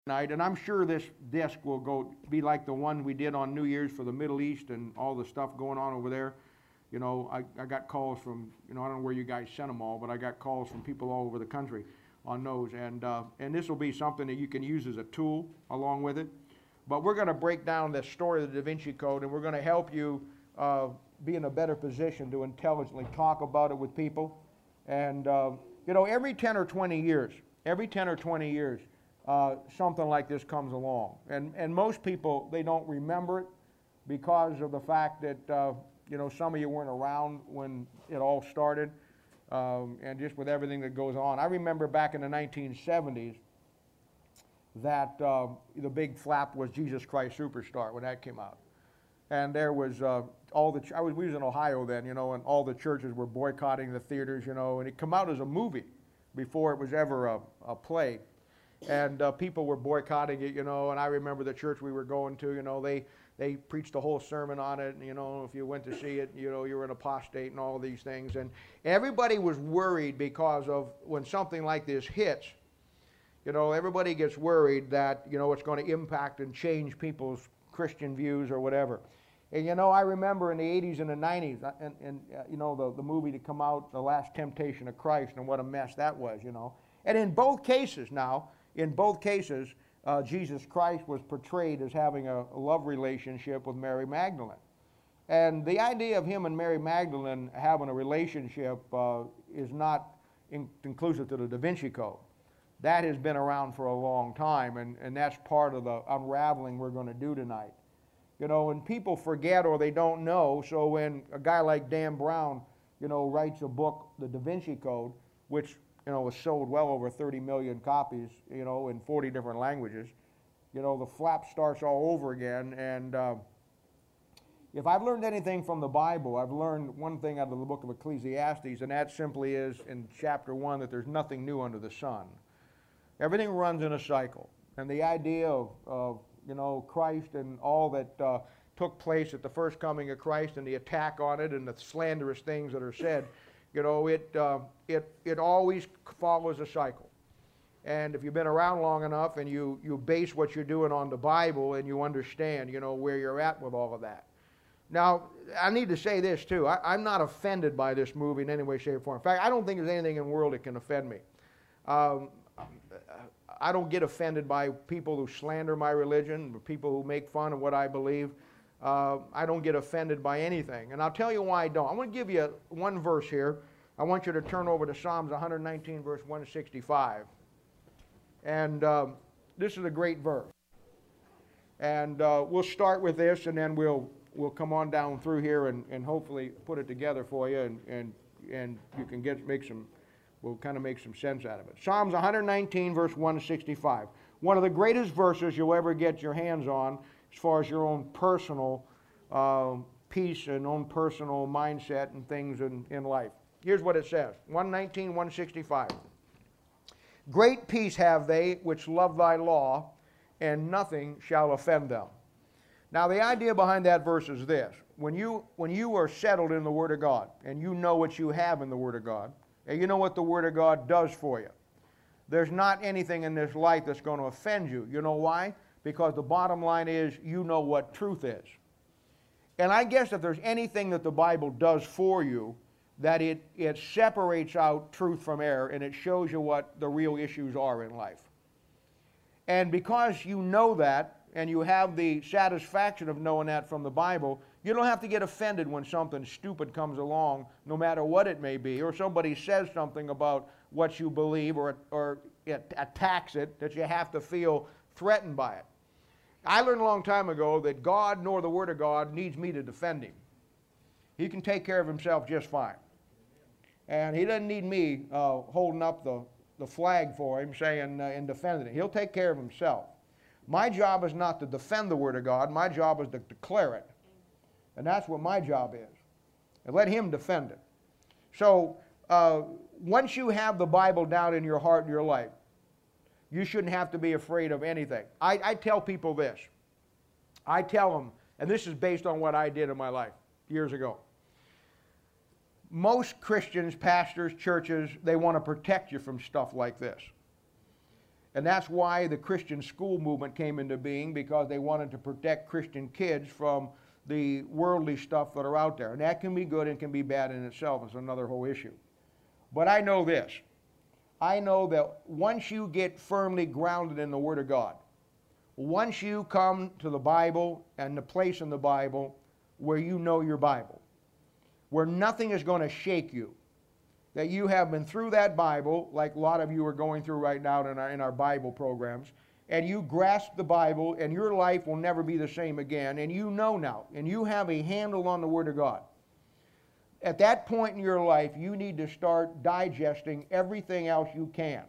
tonight, and I'm sure this disc will be like the one we did on New Year's for the Middle East and all the stuff going on over there. You know, I got calls from, I don't know where you guys sent them all, but I got calls from people all over the country on those. And this will be something that you can use as a tool along with it. But we're going to break down the story of the Da Vinci Code, and we're going to help you be in a better position to intelligently talk about it with people. And, every 10 or 20 years, something like this comes along. And most people, they don't remember it because of the fact that, some of you weren't around when it all started, and just with everything that goes on. I remember back in the 1970s that the big flap was Jesus Christ Superstar when that came out. And there was we was in Ohio then, and all the churches were boycotting the theaters, and it came out as a movie before it was ever a play. And people were boycotting it, and I remember the church we were going to, they preached a whole sermon on it, and, if you went to see it, you were an apostate and all these things. And everybody was worried because of when something like this hits, everybody gets worried that, it's going to impact and change people's Christian views or whatever. And, I remember in the 80s and the 90s, the movie to come out, The Last Temptation of Christ, and what a mess that was, And in both cases now, Jesus Christ was portrayed as having a love relationship with Mary Magdalene. And the idea of him and Mary Magdalene having a relationship is not inclusive to the Da Vinci Code. That has been around for a long time, and that's part of the unraveling we're going to do tonight. And people forget or they don't know, so when a guy like Dan Brown, writes a book, The Da Vinci Code, which was sold well over 30 million copies, in 40 different languages. The flap starts all over again. And if I've learned anything from the Bible, I've learned one thing out of the book of Ecclesiastes, and that simply is in chapter 1 that there's nothing new under the sun. Everything runs in a cycle. And the idea of Christ and all that took place at the first coming of Christ and the attack on it and the slanderous things that are said, it always follows a cycle. And if you've been around long enough and you base what you're doing on the Bible and you understand, where you're at with all of that. Now, I need to say this too. I'm not offended by this movie in any way, shape, or form. In fact, I don't think there's anything in the world that can offend me. I don't get offended by people who slander my religion, people who make fun of what I believe. I don't get offended by anything. And I'll tell you why I don't. I'm going to give you one verse here. I want you to turn over to Psalms 119, verse 165. And this is a great verse. And we'll start with this, and then we'll come on down through here and hopefully put it together for you, and you can we'll kind of make some sense out of it. Psalms 119, verse 165. One of the greatest verses you'll ever get your hands on as far as your own personal peace and own personal mindset and things in life. Here's what it says, 119, 165. Great peace have they which love thy law, and nothing shall offend them. Now the idea behind that verse is this. When you are settled in the Word of God, and you know what you have in the Word of God, and you know what the Word of God does for you, there's not anything in this life that's going to offend you. You know why? Because the bottom line is you know what truth is. And I guess if there's anything that the Bible does for you, that it separates out truth from error, and it shows you what the real issues are in life. And because you know that, and you have the satisfaction of knowing that from the Bible, you don't have to get offended when something stupid comes along, no matter what it may be, or somebody says something about what you believe, or it attacks it, that you have to feel threatened by it. I learned a long time ago that God nor the Word of God needs me to defend him. He can take care of himself just fine. And he doesn't need me holding up the flag for him, saying and defending it. He'll take care of himself. My job is not to defend the Word of God. My job is to declare it. And that's what my job is. And let him defend it. So once you have the Bible down in your heart and your life, you shouldn't have to be afraid of anything. I tell people this. I tell them, and this is based on what I did in my life years ago. Most Christians, pastors, churches, they want to protect you from stuff like this. And that's why the Christian school movement came into being, because they wanted to protect Christian kids from the worldly stuff that are out there. And that can be good and can be bad in itself. It's another whole issue. But I know this. I know that once you get firmly grounded in the Word of God, once you come to the Bible and the place in the Bible where you know your Bible, where nothing is going to shake you, that you have been through that Bible, like a lot of you are going through right now in our Bible programs, and you grasp the Bible, and your life will never be the same again, and you know now, and you have a handle on the Word of God. At that point in your life, you need to start digesting everything else you can.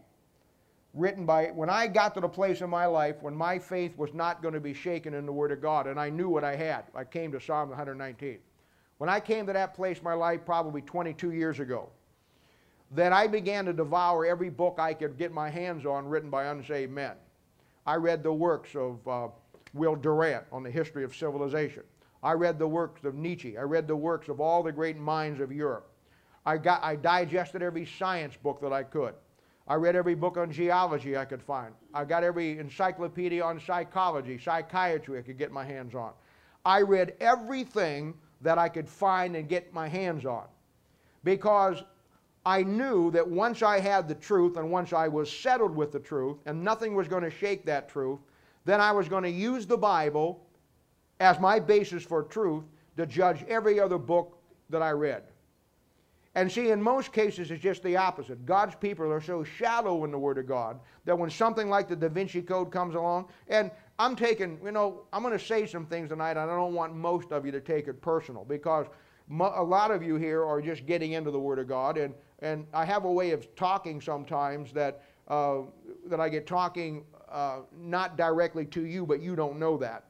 When I got to the place in my life when my faith was not going to be shaken in the Word of God, and I knew what I had, I came to Psalm 119. When I came to that place in my life probably 22 years ago, then I began to devour every book I could get my hands on written by unsaved men. I read the works of Will Durant on the history of civilization. I read the works of Nietzsche. I read the works of all the great minds of Europe. I digested every science book that I could. I read every book on geology I could find. I got every encyclopedia on psychology, psychiatry I could get my hands on. I read everything that I could find and get my hands on, because I knew that once I had the truth and once I was settled with the truth and nothing was going to shake that truth, then I was going to use the Bible as my basis for truth to judge every other book that I read. And see, in most cases, it's just the opposite. God's people are so shallow in the Word of God that when something like the Da Vinci Code comes along, and I'm going to say some things tonight, and I don't want most of you to take it personal, because a lot of you here are just getting into the Word of God, and I have a way of talking sometimes that I get talking not directly to you, but you don't know that.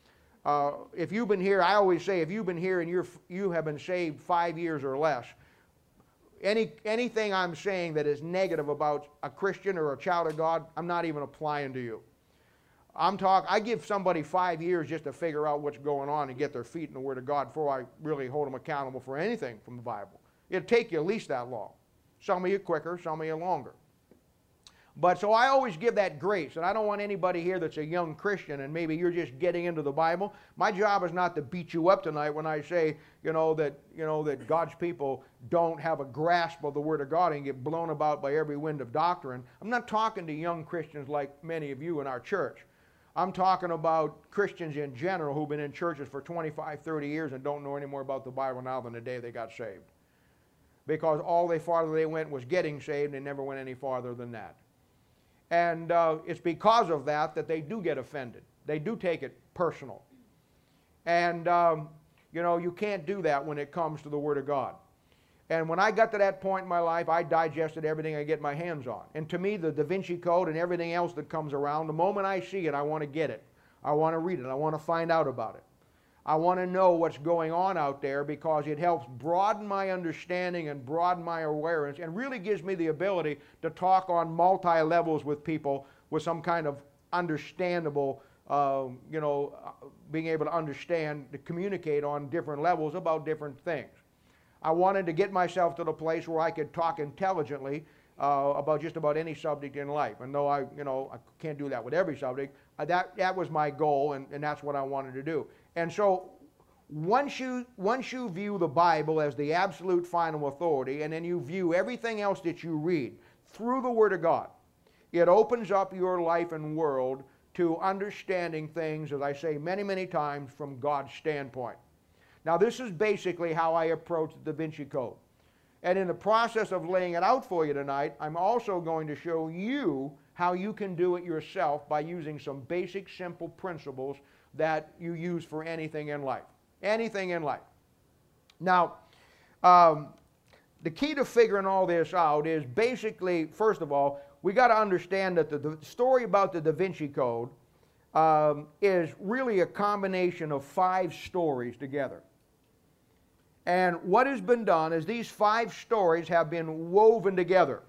If you've been here, I always say, if you've been here and you have been saved 5 years or less, anything I'm saying that is negative about a Christian or a child of God, I'm not even applying to you. I give somebody 5 years just to figure out what's going on and get their feet in the Word of God before I really hold them accountable for anything from the Bible. It'll take you at least that long. Some of you quicker, some of you longer. But so I always give that grace, and I don't want anybody here that's a young Christian and maybe you're just getting into the Bible. My job is not to beat you up tonight when I say, that God's people don't have a grasp of the Word of God and get blown about by every wind of doctrine. I'm not talking to young Christians like many of you in our church. I'm talking about Christians in general who've been in churches for 25, 30 years and don't know any more about the Bible now than the day they got saved. Because farther they went was getting saved, and they never went any farther than that. And it's because of that they do get offended. They do take it personal. And, you can't do that when it comes to the Word of God. And when I got to that point in my life, I digested everything I get my hands on. And to me, the Da Vinci Code and everything else that comes around, the moment I see it, I want to get it. I want to read it. I want to find out about it. I want to know what's going on out there, because it helps broaden my understanding and broaden my awareness, and really gives me the ability to talk on multi-levels with people with some kind of understandable, being able to understand, to communicate on different levels about different things. I wanted to get myself to the place where I could talk intelligently about just about any subject in life. And though I can't do that with every subject, that was my goal, and that's what I wanted to do. And so once you view the Bible as the absolute final authority, and then you view everything else that you read through the Word of God, it opens up your life and world to understanding things, as I say many, many times, from God's standpoint. Now, this is basically how I approach the Da Vinci Code. And in the process of laying it out for you tonight, I'm also going to show you how you can do it yourself by using some basic, simple principles that you use for anything in life. Anything in life. Now, the key to figuring all this out is basically, first of all, we got to understand that the story about the Da Vinci Code is really a combination of 5 stories together. And what has been done is these 5 stories have been woven together.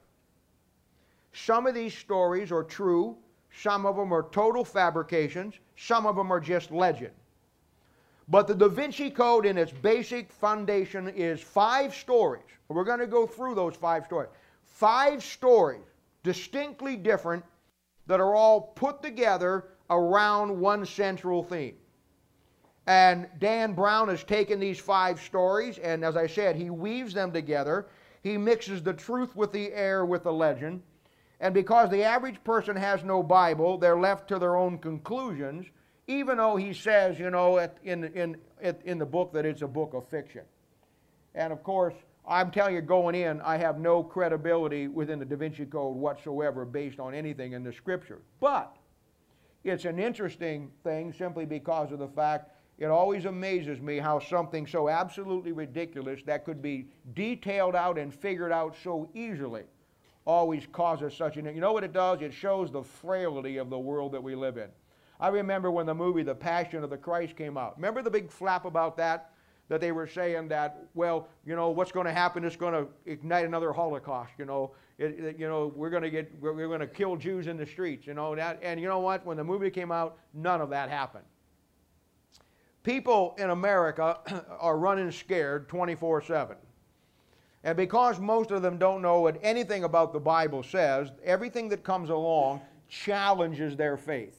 Some of these stories are true, some of them are total fabrications, some of them are just legend. But the Da Vinci Code in its basic foundation is 5 stories. We're going to go through those 5 stories. 5 stories, distinctly different, that are all put together around one central theme. And Dan Brown has taken these 5 stories, and as I said, he weaves them together. He mixes the truth with the air with the legend. And because the average person has no Bible, they're left to their own conclusions, even though he says, you know, in the book that it's a book of fiction. And of course, I'm telling you, going in, I have no credibility within the Da Vinci Code whatsoever based on anything in the Scripture. But it's an interesting thing simply because of the fact it always amazes me how something so absolutely ridiculous that could be detailed out and figured out so easily always causes such an... You know what it does? It shows the frailty of the world that we live in. I remember when the movie The Passion of the Christ came out. Remember the big flap about that? That they were saying that, well, you know, what's going to happen is going to ignite another Holocaust, you know. We're going to kill Jews in the streets, you know. And you know what? When the movie came out, none of that happened. People in America are running scared 24/7. And because most of them don't know what anything about the Bible says, everything that comes along challenges their faith.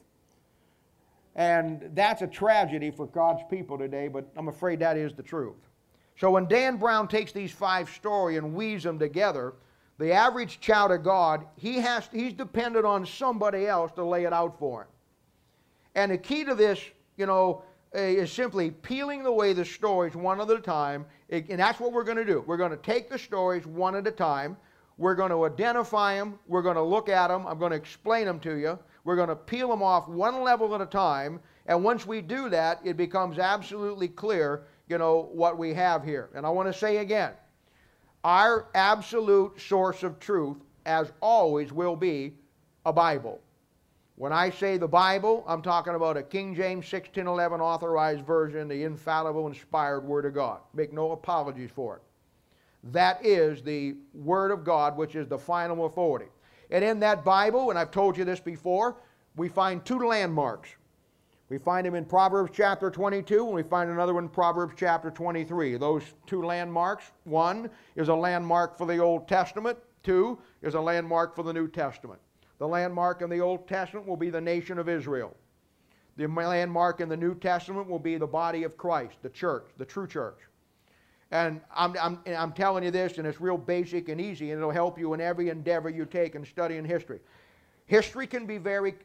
And that's a tragedy for God's people today, but I'm afraid that is the truth. So when Dan Brown takes these 5 stories and weaves them together, the average child of God, he's dependent on somebody else to lay it out for him. And the key to this, you know, is simply peeling away the stories one at a time, and that's what we're going to do. We're going to take the stories one at a time. We're going to identify them. We're going to look at them. I'm going to explain them to you. We're going to peel them off one level at a time, and once we do that, it becomes absolutely clear, you know, what we have here. And I want to say again, our absolute source of truth, as always, will be a Bible. When I say the Bible, I'm talking about a King James 1611 authorized version, the infallible, inspired Word of God. Make no apologies for it. That is the Word of God, which is the final authority. And in that Bible, and I've told you this before, we find 2 landmarks. We find them in Proverbs chapter 22, and we find another one in Proverbs chapter 23. Those 2 landmarks, 1 is a landmark for the Old Testament, 2 is a landmark for the New Testament. The landmark in the Old Testament will be the nation of Israel. The landmark in the New Testament will be the body of Christ, the church, the true church. And I'm telling you this, and it's real basic and easy, and it'll help you in every endeavor you take in studying history. History can be very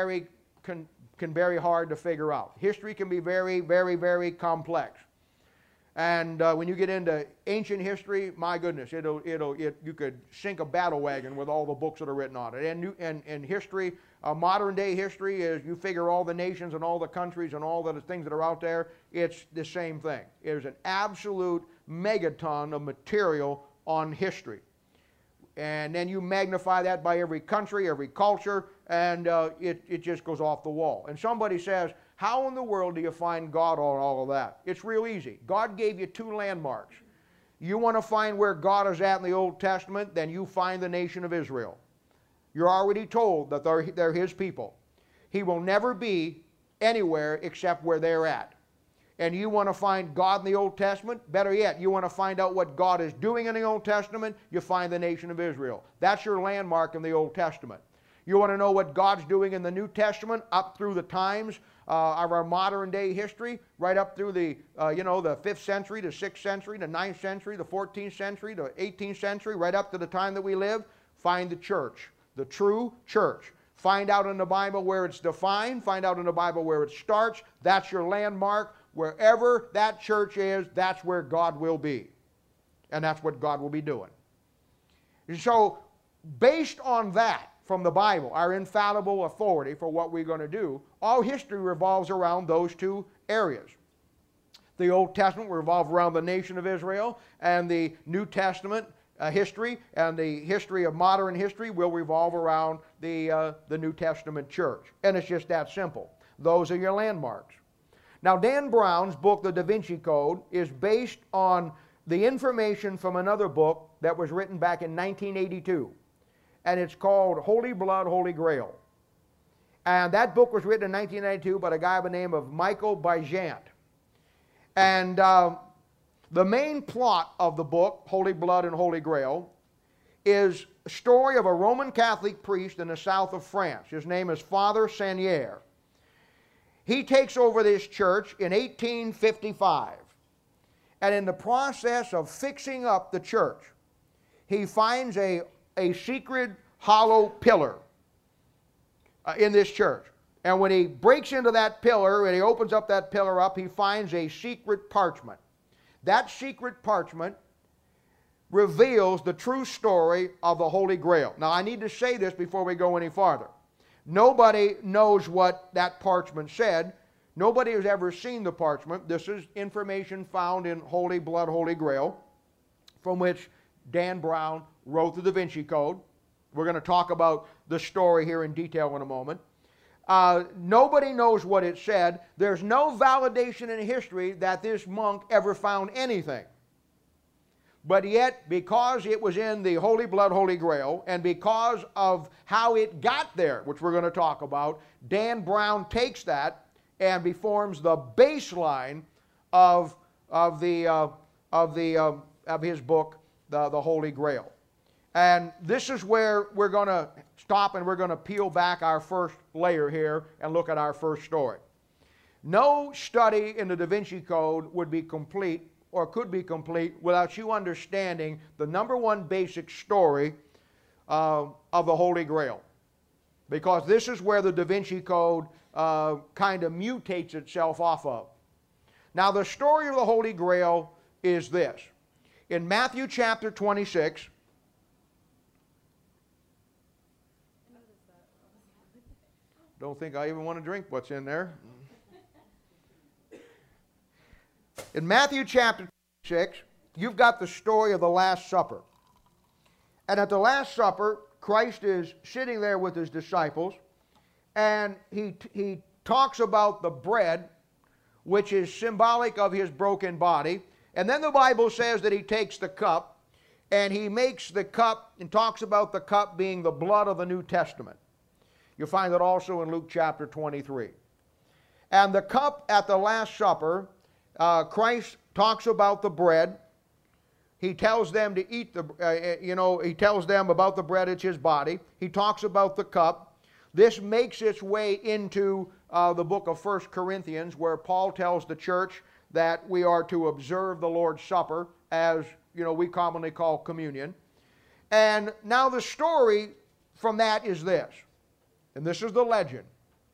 hard to figure out. History can be very complex. And when you get into ancient history, my goodness, you could sink a battle wagon with all the books that are written on it. And history, modern day history, is you figure all the nations and all the countries and all the things that are out there, it's the same thing. There's an absolute megaton of material on history. And then you magnify that by every country, every culture, and it just goes off the wall. And somebody says, how in the world do you find God on all of that? It's real easy. God gave you 2 landmarks. You want to find where God is at in the Old Testament, then you find the nation of Israel. You're already told that they're His people. He will never be anywhere except where they're at. And you want to find God in the Old Testament? Better yet, you want to find out what God is doing in the Old Testament? You find the nation of Israel. That's your landmark in the Old Testament. You want to know what God's doing in the New Testament up through the times of our modern day history, right up through the 5th century, the 6th century, the 9th century, the 14th century, the 18th century, right up to the time that we live? Find the church, the true church. Find out in the Bible where it's defined. Find out in the Bible where it starts. That's your landmark. Wherever that church is, that's where God will be. And that's what God will be doing. And so, based on that, from the Bible, our infallible authority for what we're going to do, all history revolves around those 2 areas. The Old Testament will revolve around the nation of Israel, and the New Testament history and the history of modern history will revolve around the New Testament church. And it's just that simple. Those are your landmarks. Now, Dan Brown's book, The Da Vinci Code, is based on the information from another book that was written back in 1982. And it's called Holy Blood, Holy Grail. And that book was written in 1992 by a guy by the name of Michael Bijant. And the main plot of the book, Holy Blood and Holy Grail, is story of a Roman Catholic priest in the south of France. His name is Father Sanier. He takes over this church in 1855. And in the process of fixing up the church, he finds a secret hollow pillar in this church. And when he breaks into that pillar and he opens up that pillar up, he finds a secret parchment. That secret parchment reveals the true story of the Holy Grail. Now, I need to say this before we go any farther. Nobody knows what that parchment said. Nobody has ever seen the parchment. This is information found in Holy Blood, Holy Grail, from which Dan Brown wrote the Da Vinci Code. We're going to talk about the story here in detail in a moment. Nobody knows what it said. There's no validation in history that this monk ever found anything. But yet, because it was in the Holy Blood, Holy Grail, and because of how it got there, which we're going to talk about, Dan Brown takes that and forms the baseline of his book, the Holy Grail. And this is where we're going to stop, and we're going to peel back our first layer here and look at our first story. No study in the Da Vinci Code would be complete, or could be complete, without you understanding the number one basic story of the Holy Grail. Because this is where the Da Vinci Code kind of mutates itself off of. Now, the story of the Holy Grail is this. In Matthew chapter 26, don't think I even want to drink what's in there. In Matthew chapter 6, you've got the story of the Last Supper. And at the Last Supper, Christ is sitting there with his disciples, and he talks about the bread, which is symbolic of his broken body. And then the Bible says that he takes the cup, and he makes the cup and talks about the cup being the blood of the New Testament. You'll find that also in Luke chapter 23. And the cup at the Last Supper, Christ talks about the bread. He tells them to eat he tells them about the bread, it's his body. He talks about the cup. This makes its way into the book of 1 Corinthians, where Paul tells the church that we are to observe the Lord's Supper, as we commonly call communion. And now the story from that is this, and this is the legend.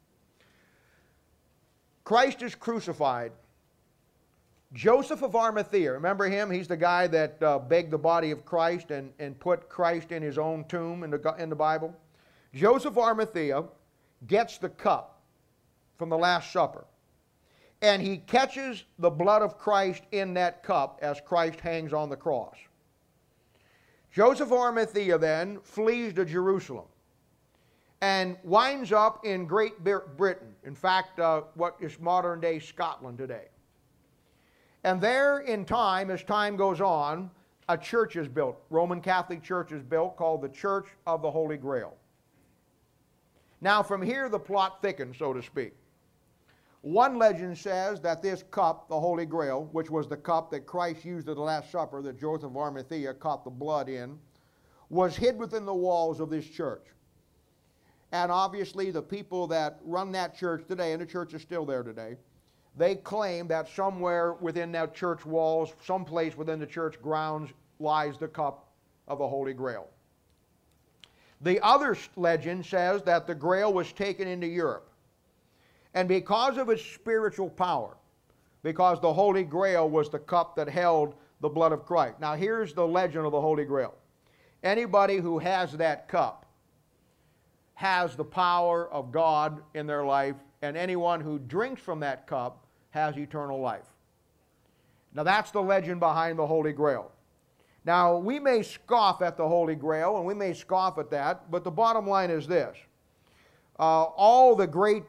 Christ is crucified. Joseph of Arimathea, remember him? He's the guy that begged the body of Christ and put Christ in his own tomb in the Bible. Joseph of Arimathea gets the cup from the Last Supper, and he catches the blood of Christ in that cup as Christ hangs on the cross. Joseph of Arimathea then flees to Jerusalem and winds up in Great Britain. In fact, what is modern-day Scotland today. And there in time, as time goes on, a church is built. Roman Catholic church is built called the Church of the Holy Grail. Now from here the plot thickens, so to speak. One legend says that this cup, the Holy Grail, which was the cup that Christ used at the Last Supper that Joseph of Arimathea caught the blood in, was hid within the walls of this church. And obviously the people that run that church today, and the church is still there today, they claim that somewhere within that church walls, someplace within the church grounds, lies the cup of the Holy Grail. The other legend says that the Grail was taken into Europe. And because of its spiritual power, because the Holy Grail was the cup that held the blood of Christ. Now here's the legend of the Holy Grail. Anybody who has that cup has the power of God in their life, and anyone who drinks from that cup has eternal life. Now that's the legend behind the Holy Grail. Now we may scoff at the Holy Grail, and we may scoff at that, but the bottom line is this. All the great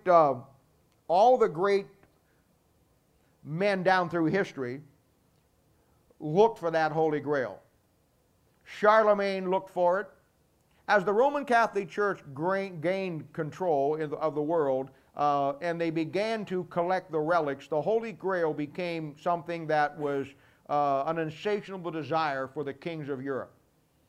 men down through history looked for that Holy Grail. Charlemagne looked for it. As the Roman Catholic Church gained control of the world, and they began to collect the relics, the Holy Grail became something that was an insatiable desire for the kings of Europe.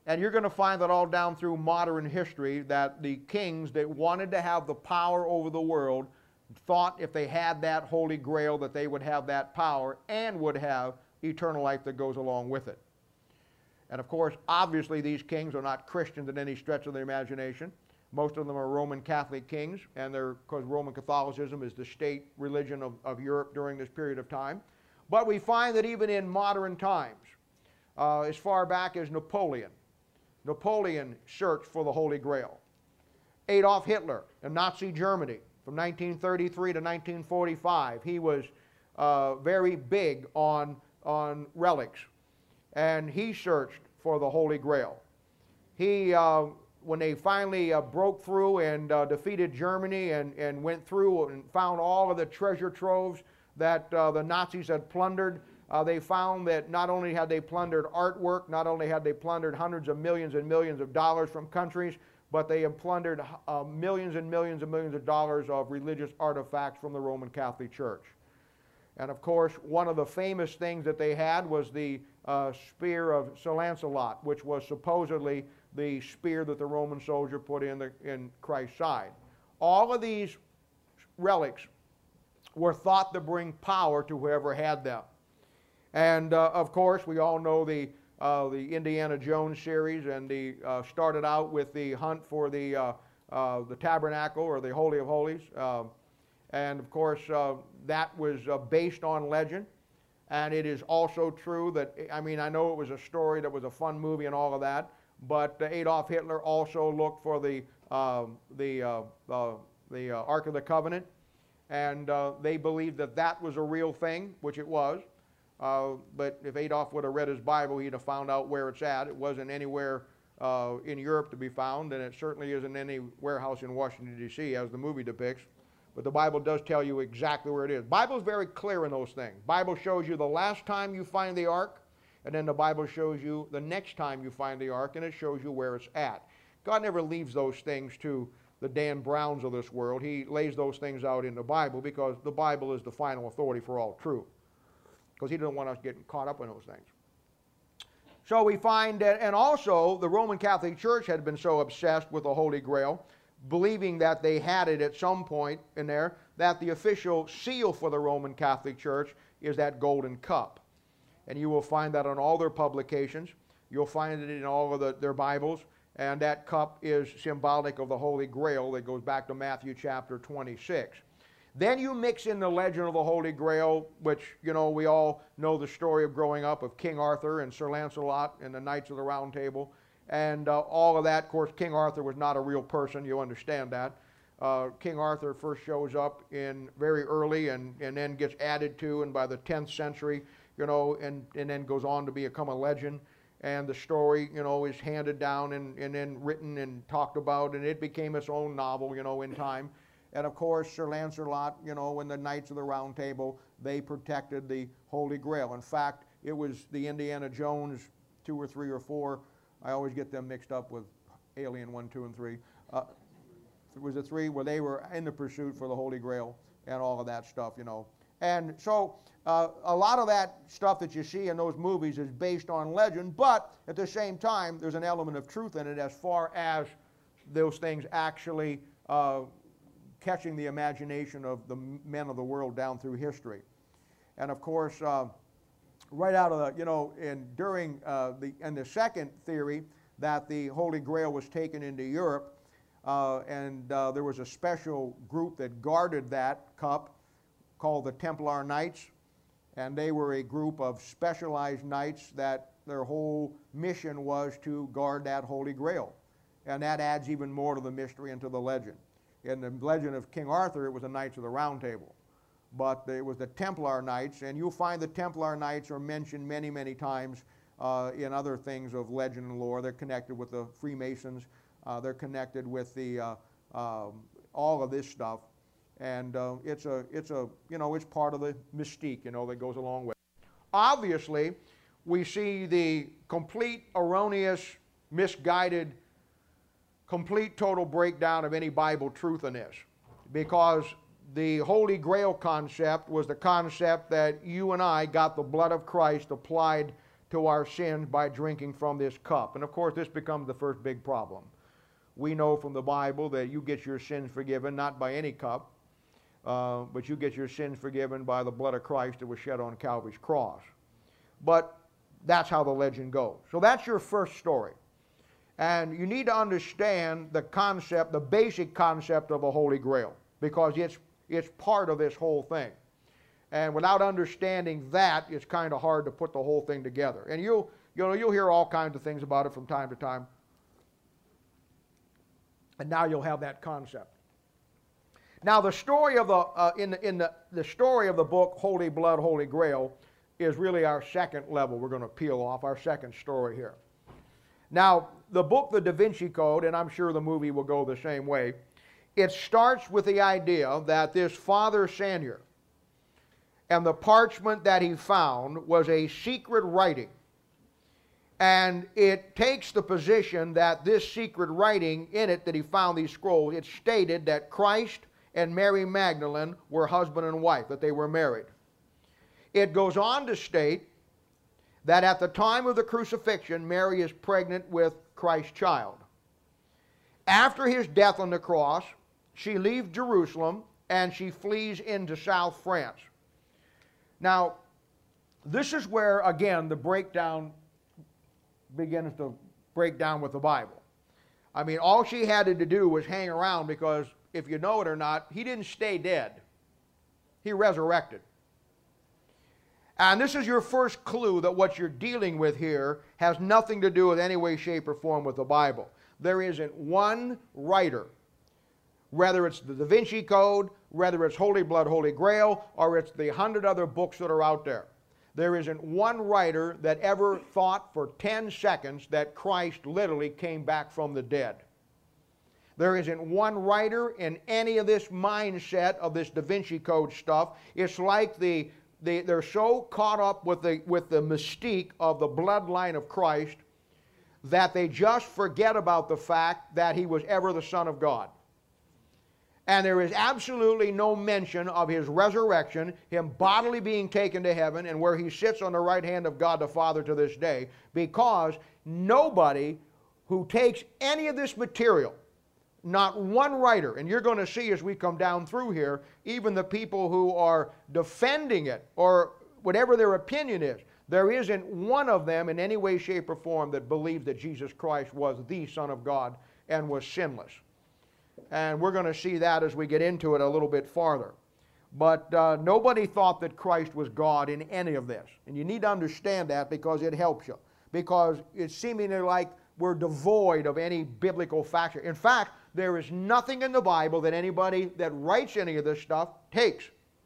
And you're going to find that all down through modern history that the kings that wanted to have the power over the world thought if they had that Holy Grail that they would have that power and would have eternal life that goes along with it. And of course, obviously these kings are not Christians in any stretch of the imagination. Most of them are Roman Catholic kings, and they're, because Roman Catholicism is the state religion of Europe during this period of time. But we find that even in modern times, as far back as Napoleon searched for the Holy Grail. Adolf Hitler in Nazi Germany from 1933 to 1945, he was very big on relics, and he searched for the Holy Grail. He, when they finally broke through and defeated Germany and went through and found all of the treasure troves that the Nazis had plundered, they found that not only had they plundered artwork, not only had they plundered hundreds of millions and millions of dollars from countries, but they had plundered millions and millions and millions of dollars of religious artifacts from the Roman Catholic Church. And of course, one of the famous things that they had was the spear of Sir Lancelot, which was supposedly the spear that the Roman soldier put in Christ's side. All of these relics were thought to bring power to whoever had them. And of course, we all know the Indiana Jones series, and started out with the hunt for the tabernacle, or the Holy of Holies. And of course, that was based on legend. And it is also true that, I mean, I know it was a story that was a fun movie and all of that, but Adolf Hitler also looked for the Ark of the Covenant, and they believed that that was a real thing, which it was. But if Adolf would have read his Bible, he'd have found out where it's at. It wasn't anywhere in Europe to be found, and it certainly isn't in any warehouse in Washington, D.C., as the movie depicts. But the Bible does tell you exactly where it is. The Bible is very clear in those things. The Bible shows you the last time you find the ark, and then the Bible shows you the next time you find the ark, and it shows you where it's at. God never leaves those things to the Dan Browns of this world. He lays those things out in the Bible, because the Bible is the final authority for all truth, because he doesn't want us getting caught up in those things. So we find that, and also the Roman Catholic Church had been so obsessed with the Holy Grail, believing that they had it at some point in there, that the official seal for the Roman Catholic Church is that golden cup. And you will find that on all their publications. You'll find it in all of their Bibles. And that cup is symbolic of the Holy Grail that goes back to Matthew chapter 26. Then you mix in the legend of the Holy Grail, which, you know, we all know the story of growing up of King Arthur and Sir Lancelot and the Knights of the Round Table. And all of that. Of course, King Arthur was not a real person. You understand that. King Arthur first shows up in very early and then gets added to, and by the 10th century, you know, and then goes on to become a legend. And the story, you know, is handed down and then written and talked about, and it became its own novel, you know, in time. And of course, Sir Lancelot, you know, and the Knights of the Round Table, they protected the Holy Grail. In fact, it was the Indiana Jones 2 or 3 or 4. I always get them mixed up with Alien 1, 2, and 3. It was the 3 where they were in the pursuit for the Holy Grail and all of that stuff, you know. And so a lot of that stuff that you see in those movies is based on legend, but at the same time, there's an element of truth in it as far as those things actually catching the imagination of the men of the world down through history. And of course, right out of the, you know, during the second theory that the Holy Grail was taken into Europe, and there was a special group that guarded that cup called the Templar Knights, and they were a group of specialized knights that their whole mission was to guard that Holy Grail. And that adds even more to the mystery and to the legend. In the legend of King Arthur, it was the Knights of the Round Table. But it was the Templar Knights, and you'll find the Templar Knights are mentioned many, many times in other things of legend and lore. They're connected with the Freemasons. They're connected with the all of this stuff, and it's you know, it's part of the mystique, you know, that goes along with it. Obviously, we see the complete erroneous, misguided, complete total breakdown of any Bible truth in this, because the Holy Grail concept was the concept that you and I got the blood of Christ applied to our sins by drinking from this cup. And of course, this becomes the first big problem. We know from the Bible that you get your sins forgiven not by any cup, but you get your sins forgiven by the blood of Christ that was shed on Calvary's cross. But that's how the legend goes. So that's your first story. And you need to understand the concept, the basic concept of a Holy Grail, because it's part of this whole thing. And without understanding that, it's kind of hard to put the whole thing together. And you'll hear all kinds of things about it from time to time. And now you'll have that concept. Now the story of the story of the book Holy Blood, Holy Grail is really our second level. We're going to peel off our second story here. Now the book The Da Vinci Code, and I'm sure the movie will go the same way, it starts with the idea that this Father Sanier and the parchment that he found was a secret writing. And it takes the position that this secret writing in it that he found, these scrolls, it stated that Christ and Mary Magdalene were husband and wife, that they were married. It goes on to state that at the time of the crucifixion, Mary is pregnant with Christ's child. After his death on the cross, she leaves Jerusalem and she flees into South France. Now, this is where, again, the breakdown begins to break down with the Bible. I mean, all she had to do was hang around, because if you know it or not, he didn't stay dead. He resurrected. And this is your first clue that what you're dealing with here has nothing to do with any way, shape, or form with the Bible. There isn't one writer, whether it's the Da Vinci Code, whether it's Holy Blood, Holy Grail, or it's the 100 other books that are out there. There isn't one writer that ever thought for 10 seconds that Christ literally came back from the dead. There isn't one writer in any of this mindset of this Da Vinci Code stuff. It's like they're so caught up with the mystique of the bloodline of Christ that they just forget about the fact that he was ever the Son of God. And there is absolutely no mention of his resurrection, him bodily being taken to heaven, and where he sits on the right hand of God the Father to this day, because nobody who takes any of this material, not one writer, and you're going to see as we come down through here, even the people who are defending it, or whatever their opinion is, there isn't one of them in any way, shape, or form that believes that Jesus Christ was the Son of God and was sinless. And we're going to see that as we get into it a little bit farther. But nobody thought that Christ was God in any of this. And you need to understand that, because it helps you. Because it's seemingly like we're devoid of any biblical facts. In fact, there is nothing in the Bible that anybody that writes any of this stuff takes.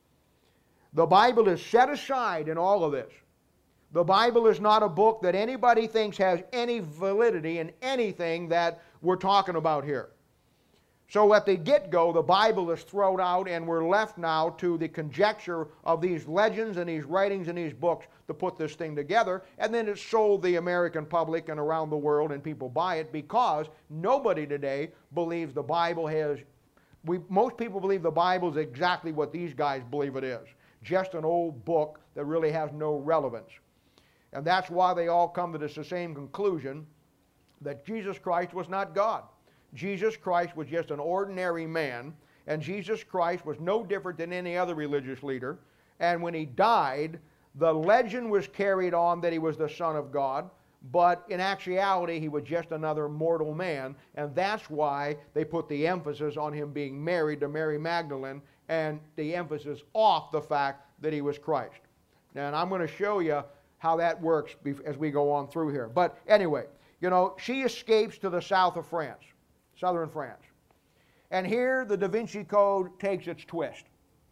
The Bible is set aside in all of this. The Bible is not a book that anybody thinks has any validity in anything that we're talking about here. So at the get-go, the Bible is thrown out, and we're left now to the conjecture of these legends and these writings and these books to put this thing together, and then it's sold the American public and around the world, and people buy it, because nobody today believes the Bible has... most people believe the Bible is exactly what these guys believe it is. Just an old book that really has no relevance. And that's why they all come to the same conclusion, that Jesus Christ was not God. Jesus Christ was just an ordinary man, and Jesus Christ was no different than any other religious leader. And when he died, the legend was carried on that he was the Son of God, but in actuality, he was just another mortal man, and that's why they put the emphasis on him being married to Mary Magdalene, and the emphasis off the fact that he was Christ. Now, and I'm going to show you how that works as we go on through here. But anyway, you know, she escapes to the south of France. Southern France. And here the Da Vinci Code takes its twist.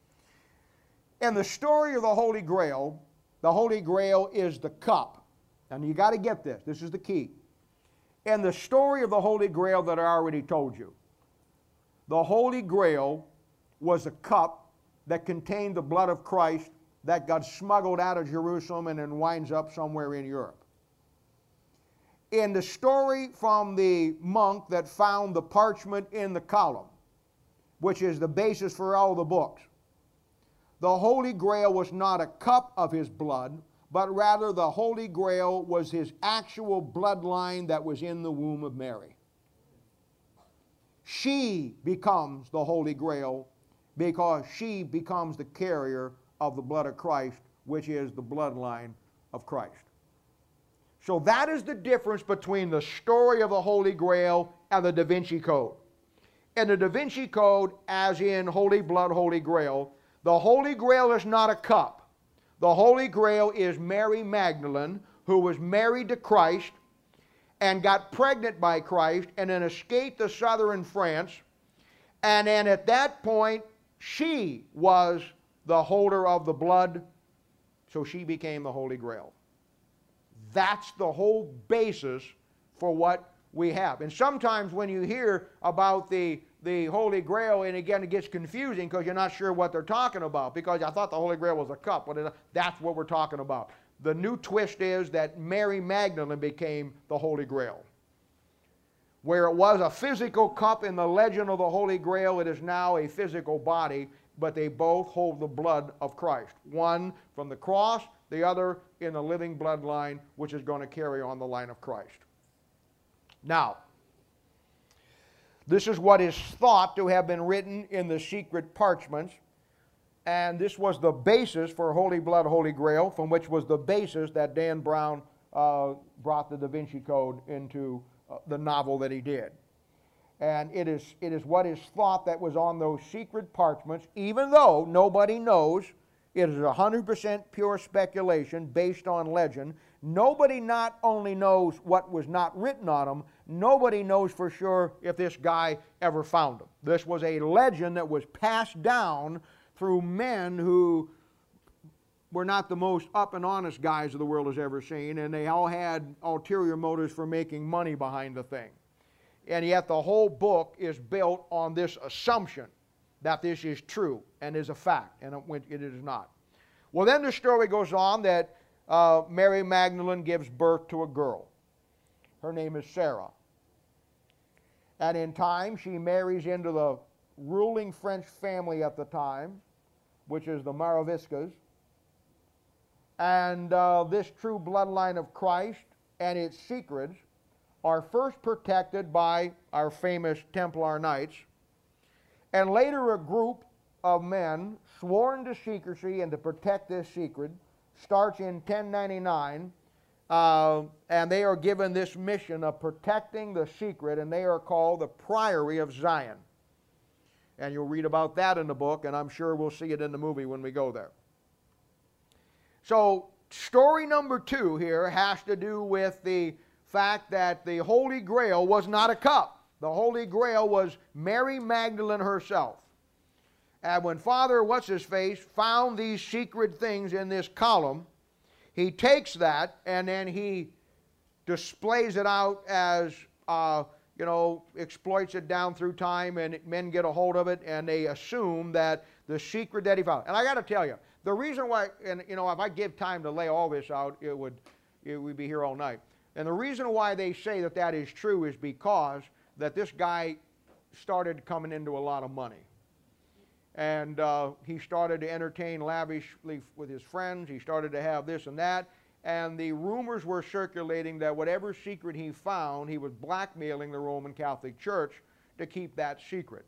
In the story of the Holy Grail is the cup. And you got to get this. This is the key. In the story of the Holy Grail that I already told you, the Holy Grail was a cup that contained the blood of Christ that got smuggled out of Jerusalem and then winds up somewhere in Europe. In the story from the monk that found the parchment in the column, which is the basis for all the books, the Holy Grail was not a cup of his blood, but rather the Holy Grail was his actual bloodline that was in the womb of Mary. She becomes the Holy Grail because she becomes the carrier of the blood of Christ, which is the bloodline of Christ. So that is the difference between the story of the Holy Grail and the Da Vinci Code. In the Da Vinci Code, as in Holy Blood, Holy Grail, the Holy Grail is not a cup. The Holy Grail is Mary Magdalene, who was married to Christ and got pregnant by Christ and then escaped to southern France. And then at that point, she was the holder of the blood, so she became the Holy Grail. That's the whole basis for what we have. And sometimes when you hear about the Holy Grail, and again it gets confusing because you're not sure what they're talking about, because I thought the Holy Grail was a cup, but that's what we're talking about. The new twist is that Mary Magdalene became the Holy Grail. Where it was a physical cup in the legend of the Holy Grail, it is now a physical body, but they both hold the blood of Christ. One from the cross, the other in the living bloodline, which is going to carry on the line of Christ. Now, this is what is thought to have been written in the secret parchments, and this was the basis for Holy Blood, Holy Grail, from which was the basis that Dan Brown brought the Da Vinci Code into the novel that he did. And it is what is thought that was on those secret parchments, even though nobody knows. It is 100% pure speculation based on legend. Nobody not only knows what was not written on them, nobody knows for sure if this guy ever found them. This was a legend that was passed down through men who were not the most up and honest guys the world has ever seen, and they all had ulterior motives for making money behind the thing. And yet the whole book is built on this assumption that this is true and is a fact, and it is not. Well, then the story goes on that Mary Magdalene gives birth to a girl. Her name is Sarah. And in time, she marries into the ruling French family at the time, which is the Moraviscas. And this true bloodline of Christ and its secrets are first protected by our famous Templar Knights, and later a group of men sworn to secrecy and to protect this secret starts in 1099, and they are given this mission of protecting the secret, and they are called the Priory of Zion. And you'll read about that in the book, and I'm sure we'll see it in the movie when we go there. So story number 2 here has to do with the fact that the Holy Grail was not a cup. The Holy Grail was Mary Magdalene herself. And when Father What's-His-Face found these secret things in this column, he takes that and then he displays it out as, exploits it down through time, and men get a hold of it and they assume that the secret that he found. And I got to tell you, the reason why, and if I give time to lay all this out, we'd be here all night. And the reason why they say that that is true is because that this guy started coming into a lot of money. And he started to entertain lavishly with his friends. He started to have this and that. And the rumors were circulating that whatever secret he found, he was blackmailing the Roman Catholic Church to keep that secret.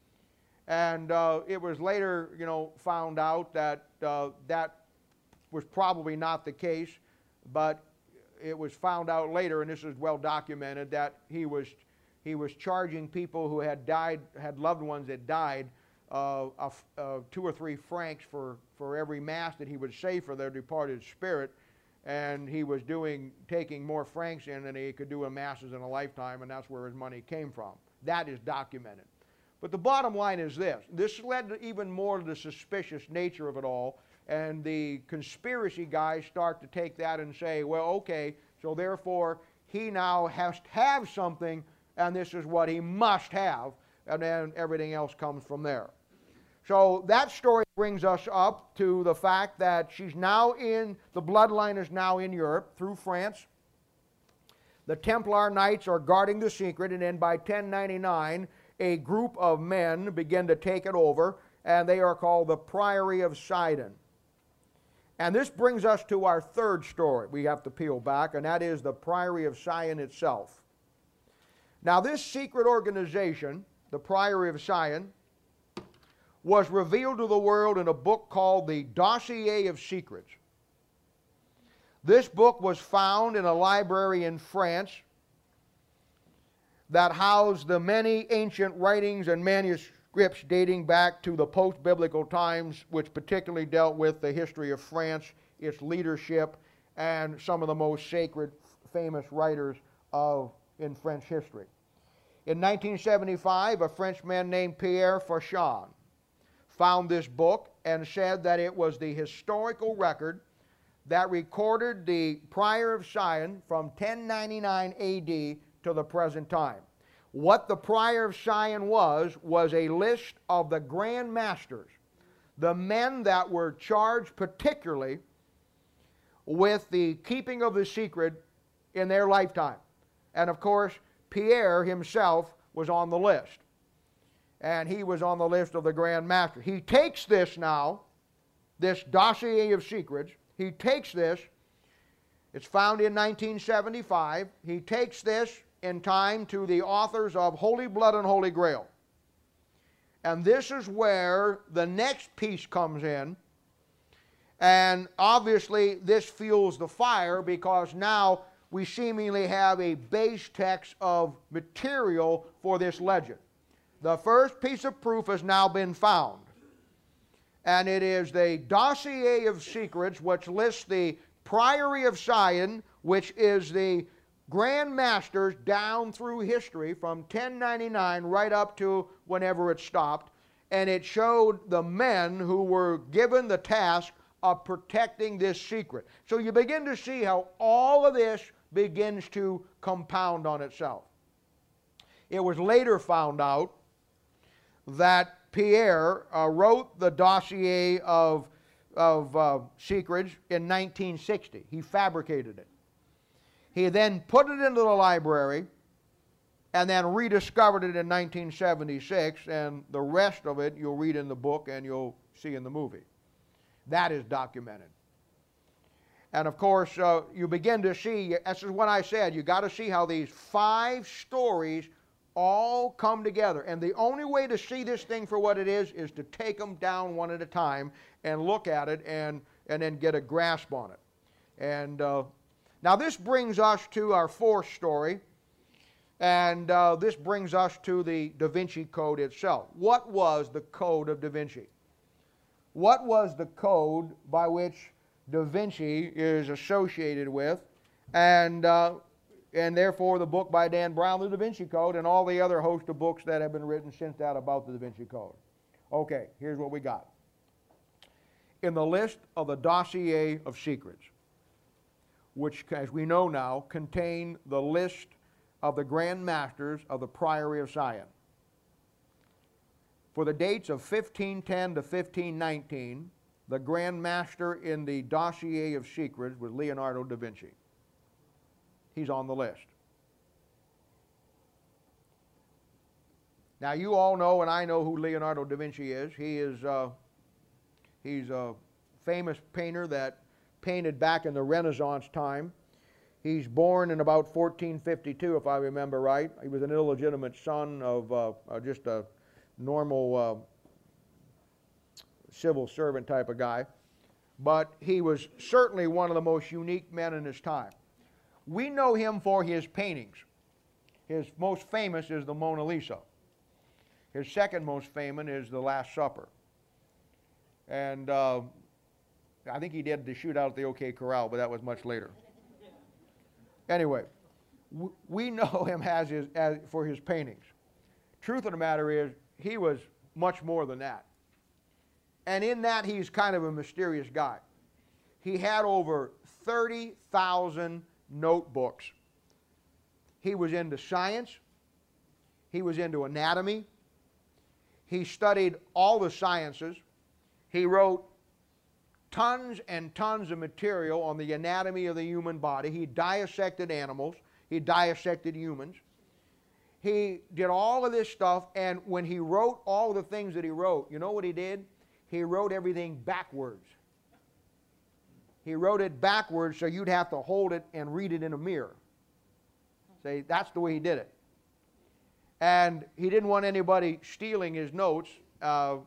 And it was later, found out that that was probably not the case, but it was found out later, and this is well documented, that he was charging people who had died, had loved ones that died, 2 or 3 francs for every mass that he would say for their departed spirit, and he was taking more francs in than he could do in masses in a lifetime, and that's where his money came from. That is documented. But the bottom line is this. This led to even more to the suspicious nature of it all, and the conspiracy guys start to take that and say, well, okay, so therefore he now has to have something, and this is what he must have, and then everything else comes from there. So that story brings us up to the fact that she's now the bloodline is now in Europe through France. The Templar Knights are guarding the secret, and then by 1099, a group of men begin to take it over, and they are called the Priory of Sidon. And this brings us to our third story we have to peel back, and that is the Priory of Sion itself. Now, this secret organization, the Priory of Sion, was revealed to the world in a book called the Dossier of Secrets. This book was found in a library in France that housed the many ancient writings and manuscripts dating back to the post-biblical times, which particularly dealt with the history of France, its leadership, and some of the most sacred, famous writers in French history. In 1975, a Frenchman named Pierre Fauchon found this book and said that it was the historical record that recorded the Priory of Sion from 1099 AD to the present time. What the Priory of Sion was a list of the Grand Masters, the men that were charged particularly with the keeping of the secret in their lifetime. And of course, Pierre himself was on the list. And he was on the list of the Grand Master. He takes this now, this Dossier of Secrets, he takes this, it's found in 1975, he takes this in time to the authors of Holy Blood and Holy Grail. And this is where the next piece comes in, and obviously this fuels the fire because now we seemingly have a base text of material for this legend. The first piece of proof has now been found, and it is the Dossier of Secrets, which lists the Priory of Sion, which is the Grand Masters down through history from 1099 right up to whenever it stopped, and it showed the men who were given the task of protecting this secret. So you begin to see how all of this begins to compound on itself. It was later found out that Pierre wrote the Dossier of Secrets in 1960. He fabricated it. He then put it into the library and then rediscovered it in 1976, and the rest of it you'll read in the book and you'll see in the movie. That is documented. And of course, you begin to see, this is what I said, you got to see how these 5 stories all come together. And the only way to see this thing for what it is to take them down one at a time and look at it and then get a grasp on it. And now this brings us to our 4th story, and this brings us to the Da Vinci Code itself. What was the Code of Da Vinci? What was the code by which Da Vinci is associated with, and therefore the book by Dan Brown, the Da Vinci Code, and all the other host of books that have been written since that about the Da Vinci Code? Okay, here's what we got. In the list of the Dossier of Secrets, which, as we know now, contain the list of the Grand Masters of the Priory of Sion. For the dates of 1510 to 1519, the Grand Master in the Dossier of Secrets was Leonardo da Vinci. He's on the list. Now you all know, and I know who Leonardo da Vinci is. He's a famous painter that painted back in the Renaissance time. He's born in about 1452, if I remember right. He was an illegitimate son of just a normal civil servant type of guy. But he was certainly one of the most unique men in his time. We know him for his paintings. His most famous is the Mona Lisa. His second most famous is the Last Supper. And I think he did the shootout at the OK Corral, but that was much later. Anyway, we know him for his paintings. Truth of the matter is, he was much more than that. And in that, he's kind of a mysterious guy. He had over 30,000 notebooks. He was into science. He was into anatomy. He studied all the sciences. He wrote tons and tons of material on the anatomy of the human body. He dissected animals. He dissected humans. He did all of this stuff, and when he wrote all of the things that he wrote, you know what he did? He wrote everything backwards. he wrote it backwards so you'd have to hold it and read it in a mirror. See, that's the way he did it. And he didn't want anybody stealing his notes, and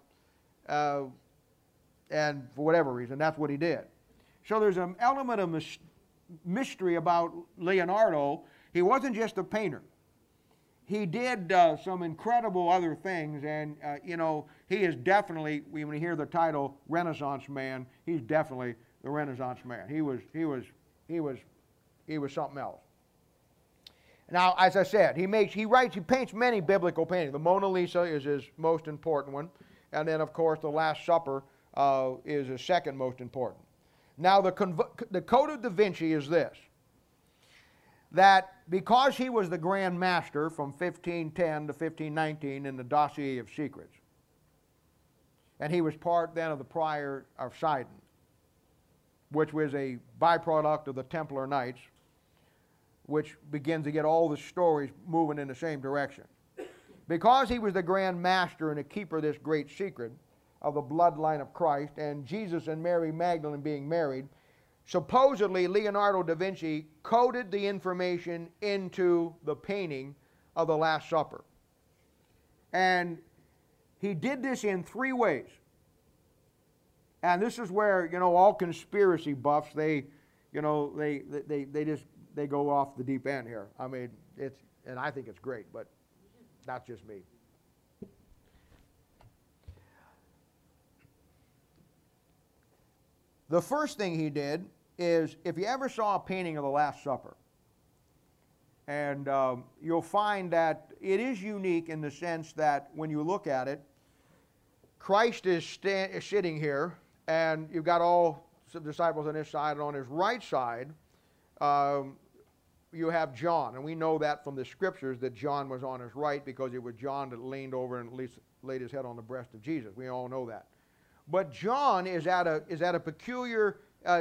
for whatever reason, that's what he did. So there's an element of mystery about Leonardo. He wasn't just a painter. He did some incredible other things, and you know, he is definitely, when you hear the title Renaissance Man, he's definitely the Renaissance man. He was something else. Now, as I said, he paints many biblical paintings. The Mona Lisa is his most important one, and then of course the Last Supper is his second most important. Now, the Code of Da Vinci is this: that because he was the Grand Master from 1510 to 1519 in the Dossier of Secrets, and he was part then of the Prior of Sidon, which was a byproduct of the Templar Knights, which begins to get all the stories moving in the same direction. Because he was the Grand Master and a keeper of this great secret of the bloodline of Christ, and Jesus and Mary Magdalene being married, supposedly Leonardo da Vinci coded the information into the painting of the Last Supper. And he did this in three ways. And this is where, you know, all conspiracy buffs, they go off the deep end here. I mean, and I think it's great, but that's just me. The first thing he did is, if you ever saw a painting of the Last Supper, and you'll find that it is unique in the sense that when you look at it, Christ is sitting here, and you've got all the disciples on his side, and on his right side, you have John. And we know that from the scriptures that John was on his right because it was John that leaned over and at least laid his head on the breast of Jesus. We all know that. But John is at a peculiar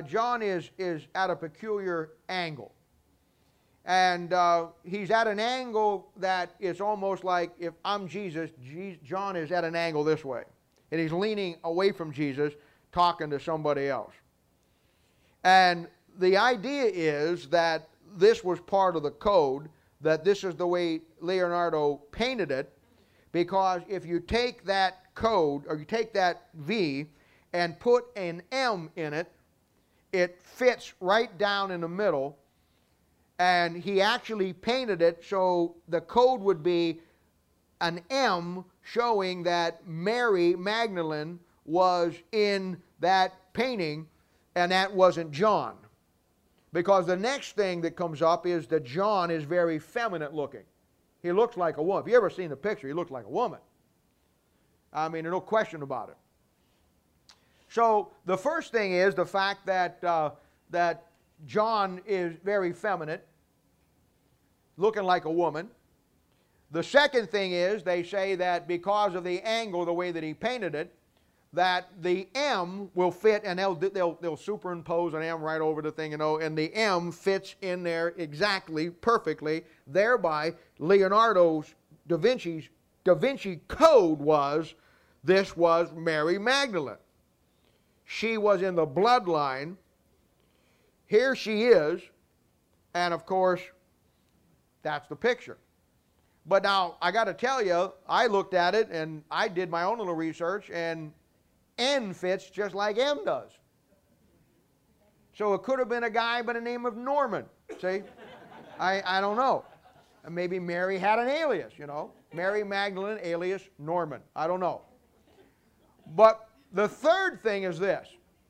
angle. And he's at an angle that is almost like, if I'm Jesus, John is at an angle this way. And he's leaning away from Jesus, talking to somebody else. And the idea is that this was part of the code, that this is the way Leonardo painted it, because if you take that code, or you take that V and put an M in it, it fits right down in the middle, and he actually painted it so the code would be an M showing that Mary Magdalene was in that painting, and that wasn't John. Because the next thing that comes up is that John is very feminine looking. He looks like a woman. If you ever seen the picture, he looks like a woman. I mean, there's no question about it. So the first thing is the fact that, that John is very feminine, looking like a woman. The second thing is they say that because of the angle, the way that he painted it, that the M will fit, and they'll superimpose an M right over the thing, you know, and the M fits in there exactly, perfectly. Thereby, Leonardo's Da Vinci code was, this was Mary Magdalene. She was in the bloodline. Here she is, and of course, that's the picture. But now, I got to tell you, I looked at it, and I did my own little research, and N fits just like M does. So it could have been a guy by the name of Norman. See? I don't know. And maybe Mary had an alias, you know. Mary Magdalene alias Norman. I don't know. But the third thing is this.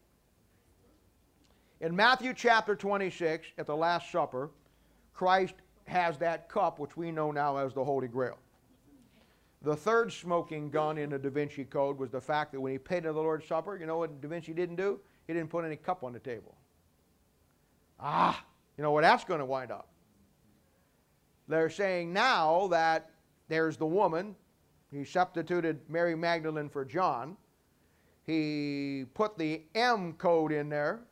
In Matthew chapter 26, at the Last Supper, Christ has that cup which we know now as the Holy Grail. The third smoking gun in the Da Vinci Code was the fact that when he painted the Lord's Supper, you know what Da Vinci didn't do? He didn't put any cup on the table. You know where that's going to wind up. They're saying now that there's the woman. He substituted Mary Magdalene for John. He put the M code in there.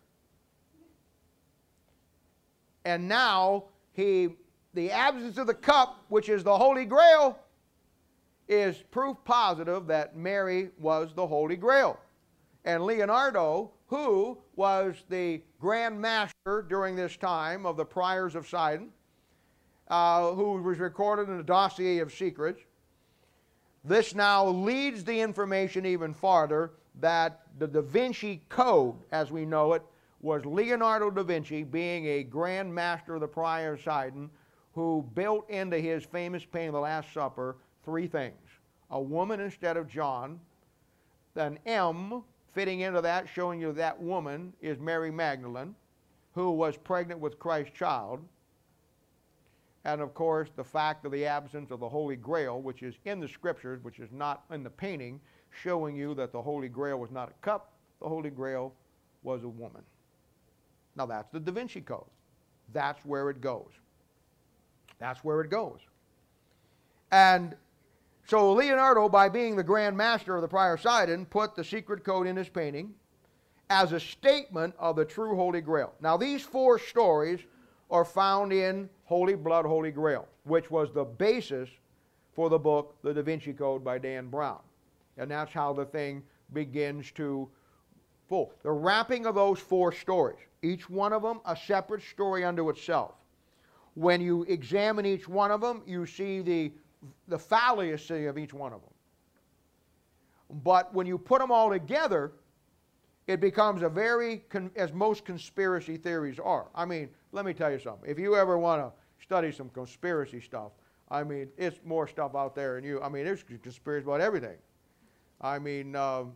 And now the absence of the cup, which is the Holy Grail, is proof positive that Mary was the Holy Grail. And Leonardo, who was the Grand Master during this time of the Priors of Sidon, who was recorded in the Dossier of Secrets, this now leads the information even farther that the Da Vinci Code, as we know it, was Leonardo da Vinci, being a Grand Master of the Priors of Sidon, who built into his famous painting, The Last Supper, three things. A woman instead of John, an M fitting into that, showing you that woman is Mary Magdalene, who was pregnant with Christ's child. And of course, the fact of the absence of the Holy Grail, which is in the Scriptures, which is not in the painting, showing you that the Holy Grail was not a cup, the Holy Grail was a woman. Now that's the Da Vinci Code. That's where it goes. That's where it goes. And so Leonardo, by being the Grand Master of the Prior Sidon, put the secret code in his painting as a statement of the true Holy Grail. Now these four stories are found in Holy Blood, Holy Grail, which was the basis for the book, The Da Vinci Code by Dan Brown. And that's how the thing begins to full. The wrapping of those four stories, each one of them a separate story unto itself. When you examine each one of them, you see the fallacy of each one of them. But when you put them all together, it becomes a very, as most conspiracy theories are. I mean, let me tell you something. If you ever want to study some conspiracy stuff, I mean, it's more stuff out there than you. I mean, there's conspiracies about everything. I mean,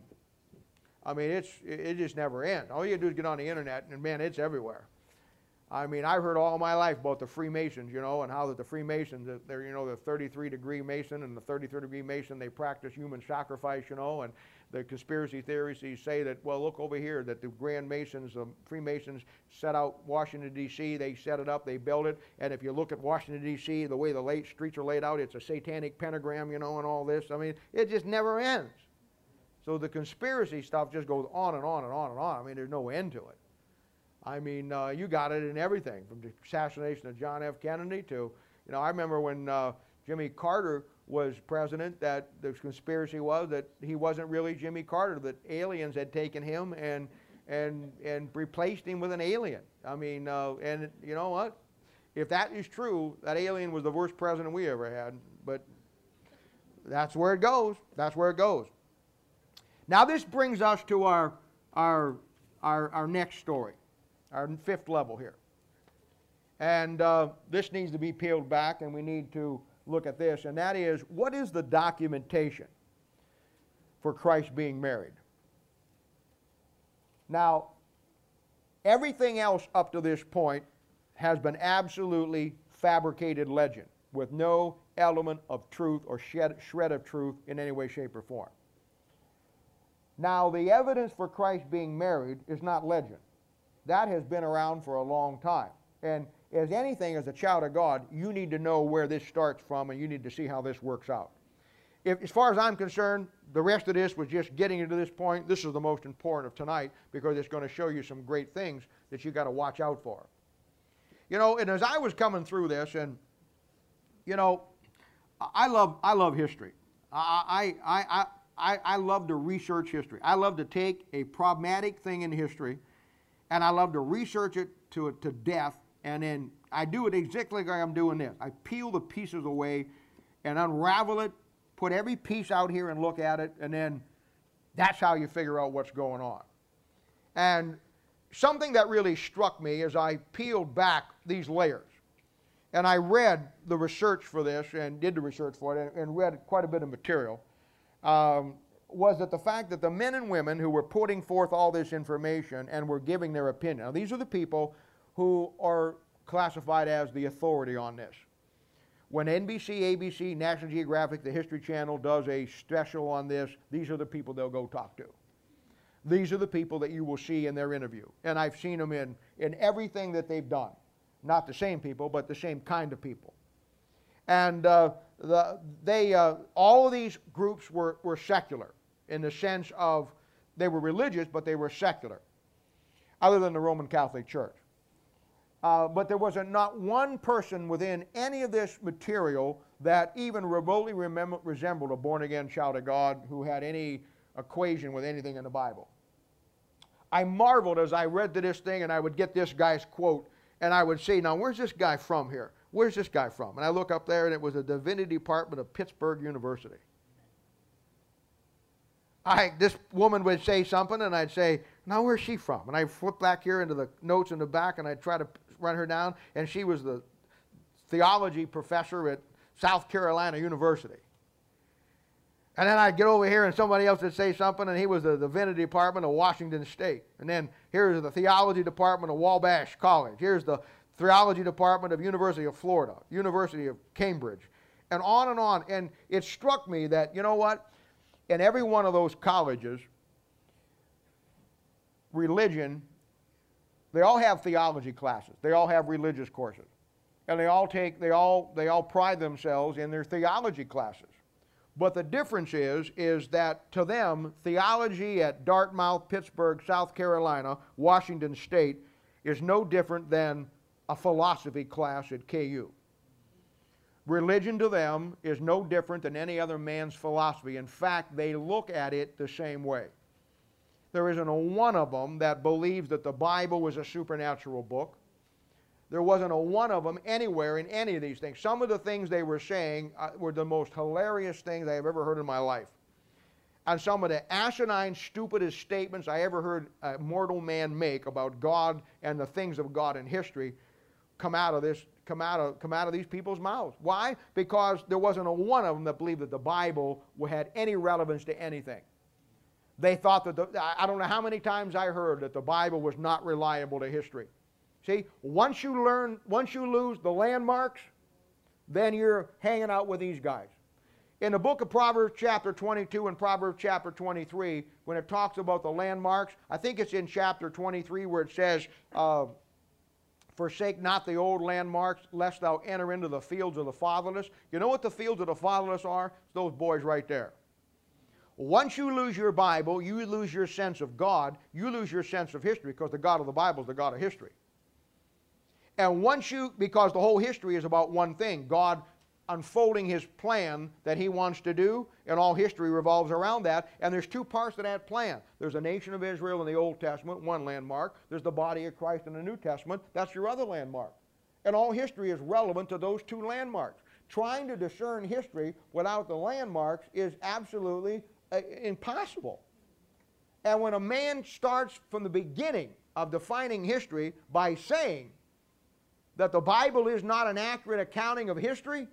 it just never ends. All you do is get on the internet, and man, it's everywhere. I mean, I've heard all my life about the Freemasons, you know, and how that the Freemasons, they're, you know, the 33-degree Mason and the 33-degree Mason, they practice human sacrifice, you know, and the conspiracy theorists say that, well, look over here, that the Grand Masons, the Freemasons set out Washington, D.C., they set it up, they built it, and if you look at Washington, D.C., the way the streets are laid out, it's a satanic pentagram, you know, and all this. I mean, it just never ends. So the conspiracy stuff just goes on and on and on and on. I mean, there's no end to it. I mean, you got it in everything, from the assassination of John F. Kennedy to, you know, I remember when Jimmy Carter was president, that the conspiracy was that he wasn't really Jimmy Carter, that aliens had taken him and replaced him with an alien. I mean, and you know what? If that is true, that alien was the worst president we ever had. But that's where it goes. That's where it goes. Now this brings us to our next story. Our fifth level here. And this needs to be peeled back, and we need to look at this, and that is, what is the documentation for Christ being married? Now, everything else up to this point has been absolutely fabricated legend with no element of truth or shred of truth in any way, shape, or form. Now, the evidence for Christ being married is not legend. That has been around for a long time. And as anything, as a child of God, you need to know where this starts from, and you need to see how this works out. As far as I'm concerned, the rest of this was just getting you to this point. This is the most important of tonight, because it's going to show you some great things that you got to watch out for. You know, and as I was coming through this, and you know, I love history. I love to research history. I love to take a problematic thing in history, and I love to research it to death, and then I do it exactly like I'm doing this. I peel the pieces away and unravel it, put every piece out here and look at it, and then that's how you figure out what's going on. And something that really struck me as I peeled back these layers, and I read the research for this, and did the research for it, and read quite a bit of material, was that the fact that the men and women who were putting forth all this information and were giving their opinion, now these are the people who are classified as the authority on this. When NBC, ABC, National Geographic, the History Channel does a special on this, these are the people they'll go talk to. These are the people that you will see in their interview. And I've seen them in everything that they've done. Not the same people, but the same kind of people. And all of these groups were secular, in the sense of they were religious, but they were secular, other than the Roman Catholic Church. But there was not one person within any of this material that even remotely resembled a born-again child of God who had any equation with anything in the Bible. I marveled as I read this thing, and I would get this guy's quote, and I would say, now where's this guy from here? Where's this guy from? And I look up there, and it was the Divinity Department of Pittsburgh University. This woman would say something, and I'd say, now where's she from? And I'd flip back here into the notes in the back, and I'd try to run her down, and she was the theology professor at South Carolina University. And then I'd get over here, and somebody else would say something, and he was the Divinity Department of Washington State. And then here's the Theology Department of Wabash College. Here's the Theology Department of University of Florida, University of Cambridge, and on and on. And it struck me that, you know what? In every one of those colleges, religion, they all have theology classes. They all have religious courses. And they all pride themselves in their theology classes. But the difference is that to them, theology at Dartmouth, Pittsburgh, South Carolina, Washington State is no different than a philosophy class at KU. Religion to them is no different than any other man's philosophy. In fact, they look at it the same way. There isn't a one of them that believes that the Bible was a supernatural book. There wasn't a one of them anywhere in any of these things. Some of the things they were saying were the most hilarious things I have ever heard in my life. And some of the asinine, stupidest statements I ever heard a mortal man make about God and the things of God in history come out of these people's mouths. Why? Because there wasn't a one of them that believed that the Bible had any relevance to anything. They thought that I don't know how many times I heard that the Bible was not reliable to history. See, once you lose the landmarks, then you're hanging out with these guys. In the book of Proverbs chapter 22 and Proverbs chapter 23, when it talks about the landmarks, I think it's in chapter 23 where it says, forsake not the old landmarks, lest thou enter into the fields of the fatherless. You know what the fields of the fatherless are? It's those boys right there. Once you lose your Bible, you lose your sense of God, you lose your sense of history, because the God of the Bible is the God of history. And because the whole history is about one thing, God unfolding His plan that He wants to do, and all history revolves around that. And there's two parts to that plan. There's the nation of Israel in the Old Testament, one landmark. There's the body of Christ in the New Testament. That's your other landmark. And all history is relevant to those two landmarks. Trying to discern history without the landmarks is absolutely impossible. And when a man starts from the beginning of defining history by saying that the Bible is not an accurate accounting of history,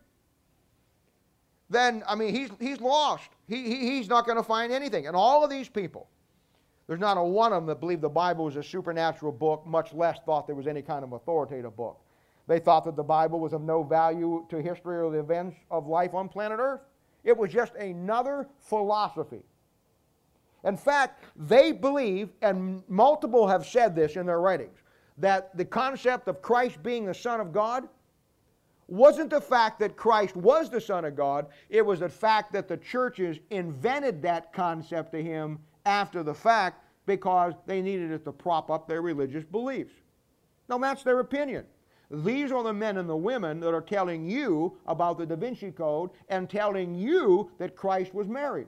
then, I mean, he's lost. He's not going to find anything. And all of these people, there's not a one of them that believed the Bible was a supernatural book, much less thought there was any kind of authoritative book. They thought that the Bible was of no value to history or the events of life on planet Earth. It was just another philosophy. In fact, they believe, and multiple have said this in their writings, that the concept of Christ being the Son of God wasn't the fact that Christ was the Son of God, it was the fact that the churches invented that concept to Him after the fact because they needed it to prop up their religious beliefs. Now that's their opinion. These are the men and the women that are telling you about the Da Vinci Code and telling you that Christ was married.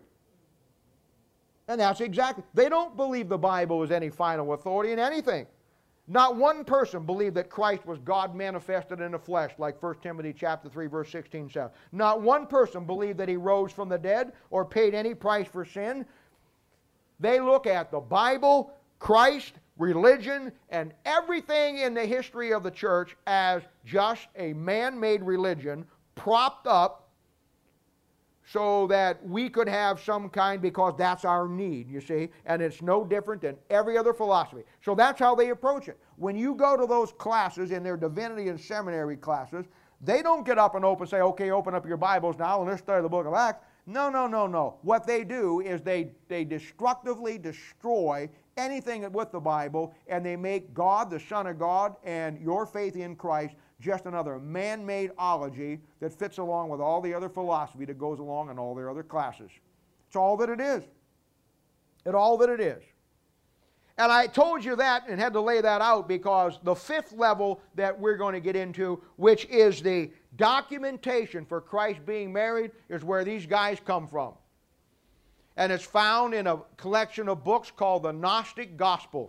And that's exactly, they don't believe the Bible is any final authority in anything. Not one person believed that Christ was God manifested in the flesh, like 1 Timothy chapter 3, verse 16 says. Not one person believed that He rose from the dead or paid any price for sin. They look at the Bible, Christ, religion, and everything in the history of the church as just a man-made religion propped up so that we could have some kind, because that's our need, you see, and it's no different than every other philosophy. So that's how they approach it. When you go to those classes in their divinity and seminary classes, they don't get up and say, okay, open up your Bibles now and let's study the book of Acts. No, no, no, no. What they do is they destructively destroy anything with the Bible, and they make God, the Son of God, and your faith in Christ just another man-made ology that fits along with all the other philosophy that goes along in all their other classes. It's all that it is. It's all that it is. And I told you that and had to lay that out because the fifth level that we're going to get into, which is the documentation for Christ being married, is where these guys come from. And it's found in a collection of books called the Gnostic Gospels.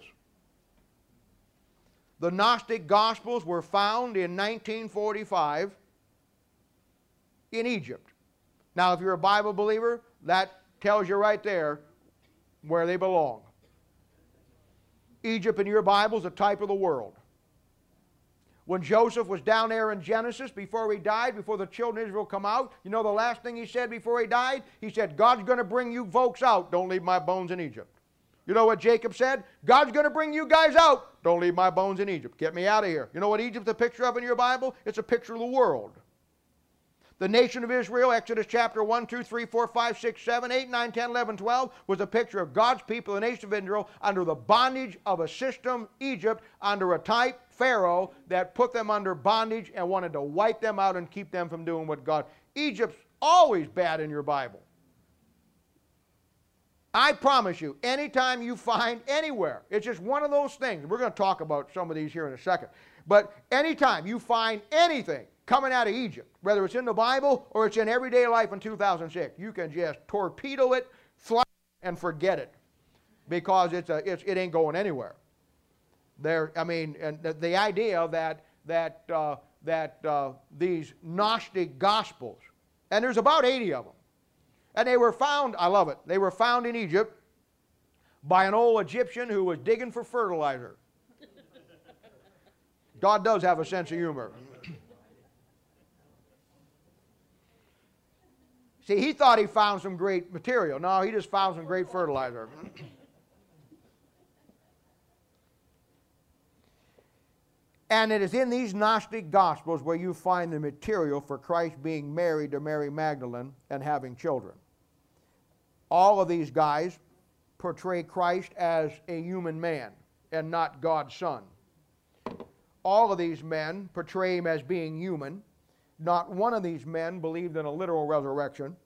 The Gnostic Gospels were found in 1945 in Egypt. Now, if you're a Bible believer, that tells you right there where they belong. Egypt in your Bible is a type of the world. When Joseph was down there in Genesis before he died, before the children of Israel come out, you know the last thing he said before he died? He said, God's going to bring you folks out. Don't leave my bones in Egypt. You know what Jacob said? God's going to bring you guys out. Don't leave my bones in Egypt. Get me out of here. You know what Egypt's a picture of in your Bible? It's a picture of the world. The nation of Israel, Exodus chapter 1, 2, 3, 4, 5, 6, 7, 8, 9, 10, 11, 12, was a picture of God's people, the nation of Israel, under the bondage of a system, Egypt, under a type, Pharaoh, that put them under bondage and wanted to wipe them out and keep them from doing what God. Egypt's always bad in your Bible. I promise you, anytime you find anywhere, it's just one of those things. We're going to talk about some of these here in a second. But anytime you find anything coming out of Egypt, whether it's in the Bible or it's in everyday life in 2006, you can just torpedo it, fly it, and forget it, because it ain't going anywhere. And the idea that these Gnostic Gospels, and there's about 80 of them, and they were found, I love it, they were found in Egypt by an old Egyptian who was digging for fertilizer. God does have a sense of humor. See, he thought he found some great material. No, he just found some great fertilizer. And it is in these Gnostic Gospels where you find the material for Christ being married to Mary Magdalene and having children. All of these guys portray Christ as a human man and not God's Son. All of these men portray him as being human. Not one of these men believed in a literal resurrection.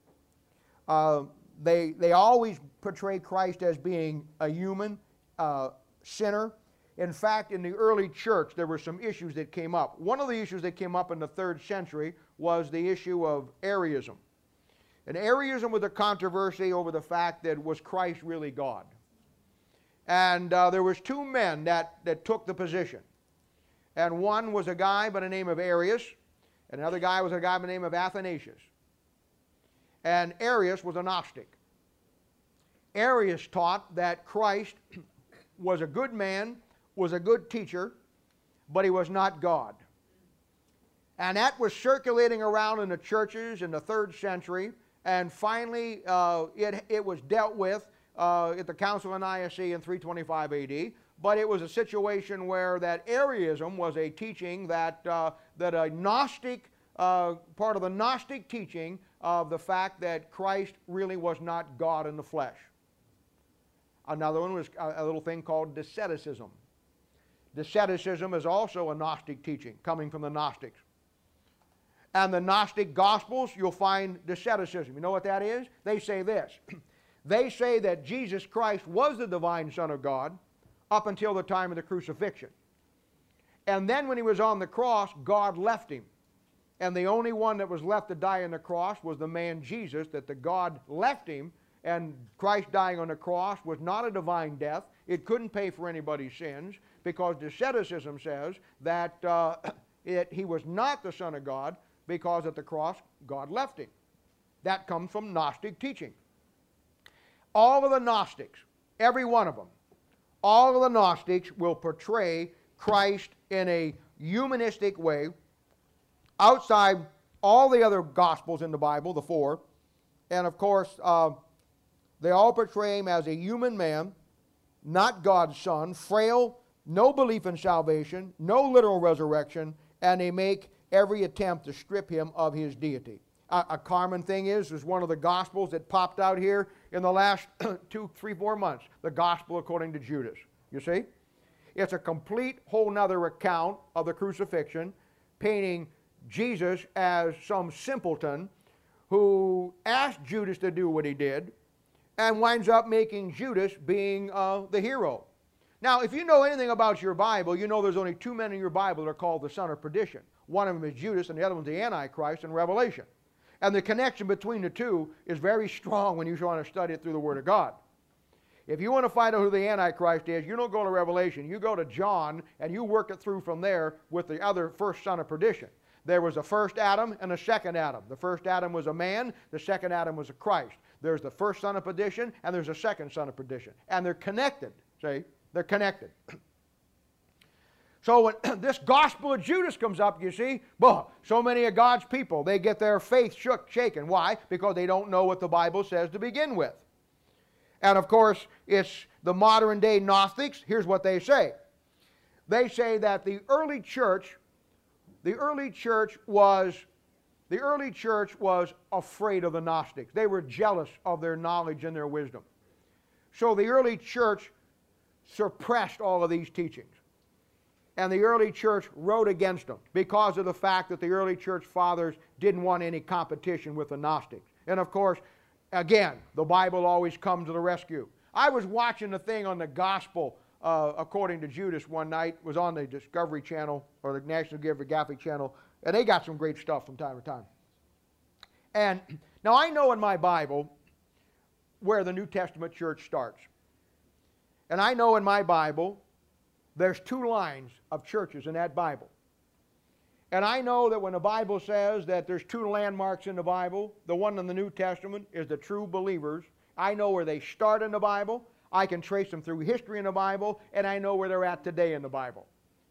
They always portray Christ as being a human sinner. In fact, in the early church, there were some issues that came up. One of the issues that came up in the 3rd century was the issue of Arianism. And Arianism was a controversy over the fact that was Christ really God. And there was 2 men that took the position. And one was a guy by the name of Arius, and another guy was a guy by the name of Athanasius. And Arius was a Gnostic. Arius taught that Christ was a good man, was a good teacher, but he was not God. And that was circulating around in the churches in the 3rd century, and finally it was dealt with at the Council of Nicaea in 325 AD. But it was a situation where that Arianism was a teaching that a Gnostic, part of the Gnostic teaching of the fact that Christ really was not God in the flesh. Another one was a little thing called Doceticism. Doceticism is also a Gnostic teaching coming from the Gnostics. And the Gnostic Gospels, you'll find Doceticism. You know what that is? They say this. They say that Jesus Christ was the divine Son of God up until the time of the crucifixion. And then when he was on the cross, God left him. And the only one that was left to die on the cross was the man Jesus, that the God left him. And Christ dying on the cross was not a divine death. It couldn't pay for anybody's sins, because Doceticism says that he was not the Son of God, because at the cross God left him. That comes from Gnostic teaching. All of the Gnostics, every one of them, all of the Gnostics will portray Christ in a humanistic way outside all the other Gospels in the Bible, the 4. And of course, they all portray him as a human man, not God's Son, frail, no belief in salvation, no literal resurrection, and they make every attempt to strip him of his deity. A common thing is one of the Gospels that popped out here in the last 2, 3, 4 months, the Gospel according to Judas. You see? It's a complete whole nother account of the crucifixion, painting Jesus as some simpleton who asked Judas to do what he did, and winds up making Judas being the hero. Now, if you know anything about your Bible, you know there's only 2 men in your Bible that are called the son of perdition. One of them is Judas, and the other one's the Antichrist in Revelation. And the connection between the two is very strong when you want to study it through the Word of God. If you want to find out who the Antichrist is, you don't go to Revelation. You go to John, and you work it through from there with the other first son of perdition. There was a first Adam and a second Adam. The first Adam was a man. The second Adam was a Christ. There's the first son of perdition, and there's a second son of perdition. And they're connected. See? They're connected. So when this gospel of Judas comes up, you see, so many of God's people, they get their faith shaken. Why? Because they don't know what the Bible says to begin with. And of course, it's the modern day Gnostics. Here's what they say. They say that the early church was afraid of the Gnostics. They were jealous of their knowledge and their wisdom. So the early church suppressed all of these teachings. And the early church wrote against them because of the fact that the early church fathers didn't want any competition with the Gnostics. And of course, again, the Bible always comes to the rescue. I was watching the thing on the gospel according to Judas one night. It was on the Discovery Channel or the National Geographic Channel, and they got some great stuff from time to time. And now I know in my Bible where the New Testament church starts. And I know in my Bible there's 2 lines of churches in that Bible. And I know that when the Bible says that there's 2 landmarks in the Bible, the one in the New Testament is the true believers. I know where they start in the Bible. I can trace them through history in the Bible, and I know where they're at today in the Bible.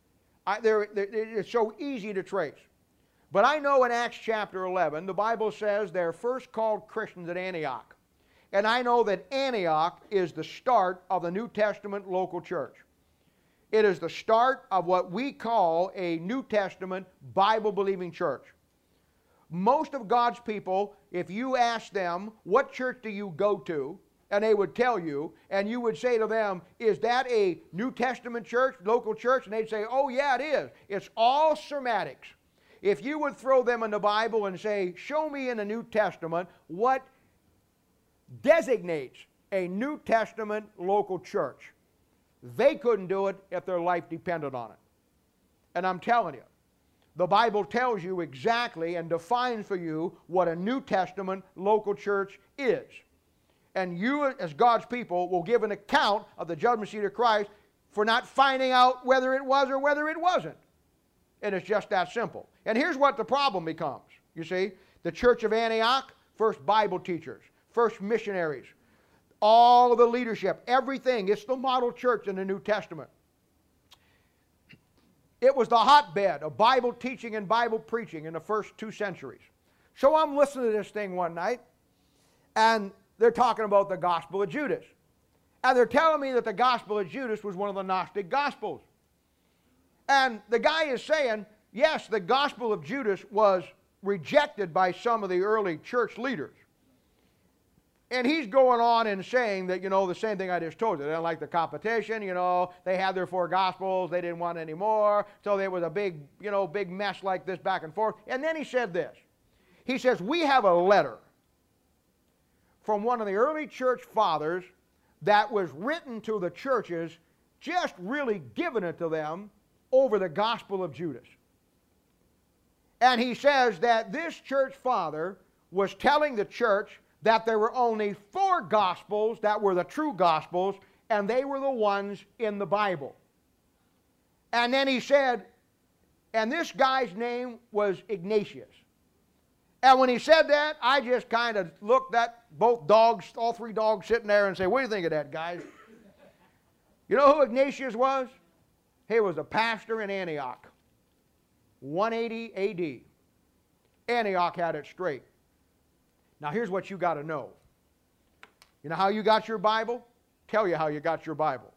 It's so easy to trace. But I know in Acts chapter 11, the Bible says they're first called Christians at Antioch. And I know that Antioch is the start of the New Testament local church. It is the start of what we call a New Testament Bible-believing church. Most of God's people, if you ask them, what church do you go to? And they would tell you, and you would say to them, is that a New Testament church, local church? And they'd say, oh yeah, it is. It's all Sermatics. If you would throw them in the Bible and say, show me in the New Testament what designates a New Testament local church, they couldn't do it if their life depended on it. And I'm telling you, the Bible tells you exactly and defines for you what a New Testament local church is. And you, as God's people, will give an account of the judgment seat of Christ for not finding out whether it was or whether it wasn't. And it's just that simple. And here's what the problem becomes. You see, the church of Antioch, first Bible teachers, first missionaries, all of the leadership, everything. It's the model church in the New Testament. It was the hotbed of Bible teaching and Bible preaching in the first 2 centuries. So I'm listening to this thing one night, and they're talking about the Gospel of Judas. And they're telling me that the Gospel of Judas was one of the Gnostic Gospels. And the guy is saying, yes, the Gospel of Judas was rejected by some of the early church leaders. And he's going on and saying that, the same thing I just told you. They don't like the competition, They had their 4 Gospels. They didn't want any more. So there was a big, big mess like this back and forth. And then he said this. He says, we have a letter from one of the early church fathers that was written to the churches, just really giving it to them over the Gospel of Judas. And he says that this church father was telling the church that there were only 4 Gospels that were the true Gospels, and they were the ones in the Bible. And then he said, and this guy's name was Ignatius. And when he said that, I just kind of looked at both dogs, all 3 dogs sitting there and say, what do you think of that, guys? You know who Ignatius was? He was a pastor in Antioch, 180 A.D. Antioch had it straight. Now here's what you got to know. You know how you got your Bible? Tell you how you got your Bible.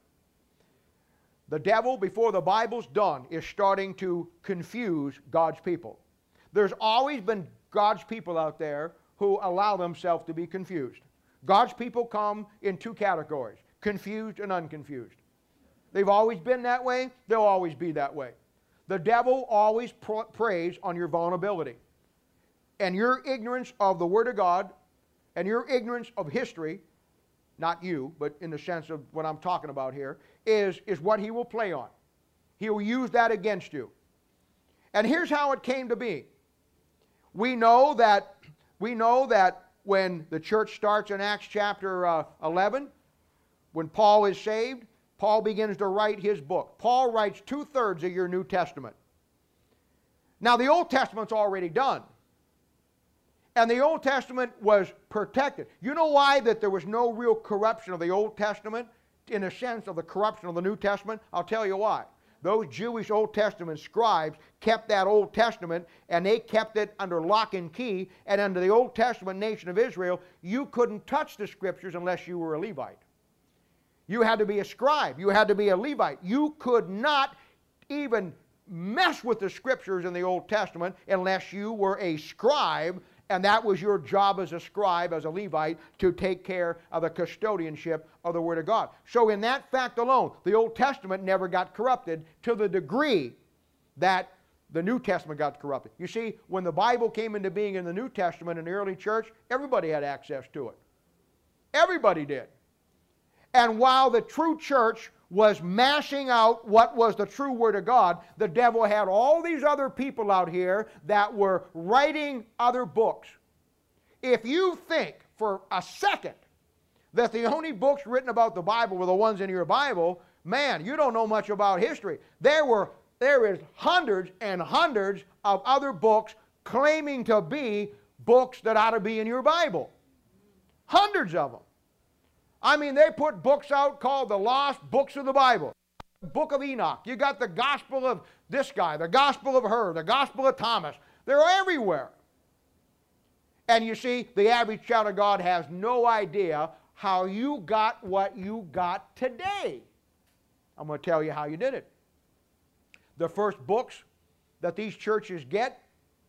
The devil, before the Bible's done, is starting to confuse God's people. There's always been God's people out there who allow themselves to be confused. God's people come in 2 categories, confused and unconfused. They've always been that way. They'll always be that way. The devil always preys on your vulnerability. And your ignorance of the Word of God and your ignorance of history, not you, but in the sense of what I'm talking about here, is what he will play on. He will use that against you. And here's how it came to be. We know that We know that when the church starts in Acts chapter 11, when Paul is saved, Paul begins to write his book. Paul writes 2/3 of your New Testament. Now, the Old Testament's already done. And the Old Testament was protected. You know why that there was no real corruption of the Old Testament in the sense of the corruption of the New Testament? I'll tell you why. Those Jewish Old Testament scribes kept that Old Testament, and they kept it under lock and key. And under the Old Testament nation of Israel, you couldn't touch the Scriptures unless you were a Levite. You had to be a scribe. You had to be a Levite. You could not even mess with the Scriptures in the Old Testament unless you were a scribe, and that was your job as a scribe, as a Levite, to take care of the custodianship of the Word of God. So in that fact alone, the Old Testament never got corrupted to the degree that the New Testament got corrupted. You see, when the Bible came into being in the New Testament in the early church, everybody had access to it. Everybody did. And while the true church was mashing out what was the true Word of God, the devil had all these other people out here that were writing other books. If you think for a second that the only books written about the Bible were the ones in your Bible, man, you don't know much about history. There is hundreds and hundreds of other books claiming to be books that ought to be in your Bible. Hundreds of them. I mean, they put books out called the Lost Books of the Bible. The Book of Enoch. You got the Gospel of this guy, the Gospel of her, the Gospel of Thomas. They're everywhere. And you see, the average child of God has no idea how you got what you got today. I'm going to tell you how you did it. The first books that these churches get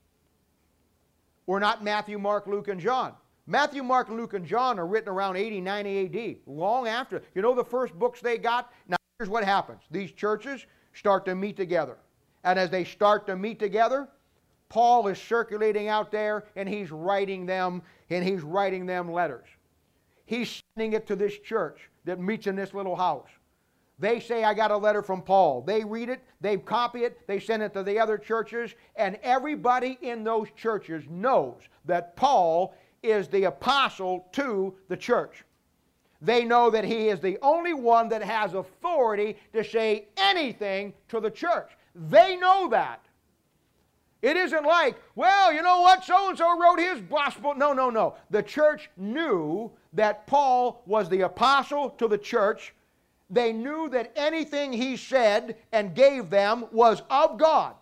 were not Matthew, Mark, Luke, and John. Matthew, Mark, Luke, and John are written around 80, 90 A.D., long after. You know the first books they got? Now, here's what happens. These churches start to meet together. And as they start to meet together, Paul is circulating out there, and he's writing them letters. He's sending it to this church that meets in this little house. They say, I got a letter from Paul. They read it, they copy it, they send it to the other churches, and everybody in those churches knows that Paul is the apostle to the church. They know that he is the only one that has authority to say anything to the church. They know that. It isn't like, well, you know what, so-and-so wrote his gospel. No, no, no. The church knew that Paul was the apostle to the church. They knew that anything he said and gave them was of God.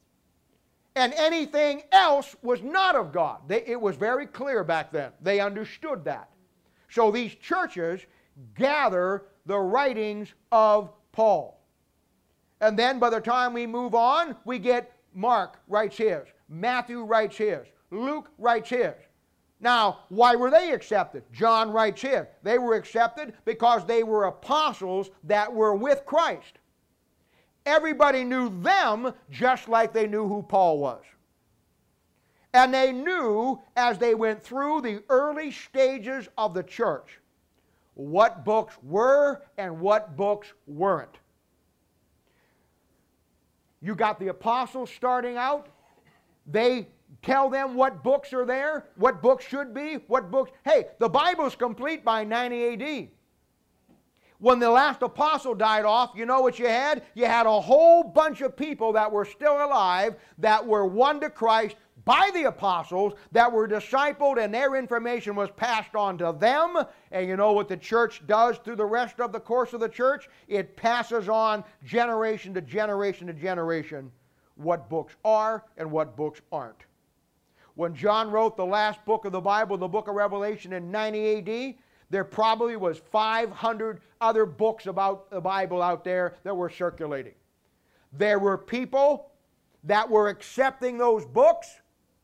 And anything else was not of God. It was very clear back then. They understood that. So these churches gather the writings of Paul. And then by the time we move on, we get Mark writes his, Matthew writes his, Luke writes his. Now, why were they accepted? John writes his. They were accepted because they were apostles that were with Christ. Everybody knew them just like they knew who Paul was. And they knew as they went through the early stages of the church what books were and what books weren't. You got the apostles starting out. They tell them what books are there, what books should be, what books. Hey, the Bible's complete by 90 A.D. When the last apostle died off, you know what you had? You had a whole bunch of people that were still alive that were won to Christ by the apostles, that were discipled, and their information was passed on to them. And you know what the church does through the rest of the course of the church? It passes on generation to generation to generation what books are and what books aren't. When John wrote the last book of the Bible, the book of Revelation, in 90 A.D., there probably was 500 other books about the Bible out there that were circulating. There were people that were accepting those books,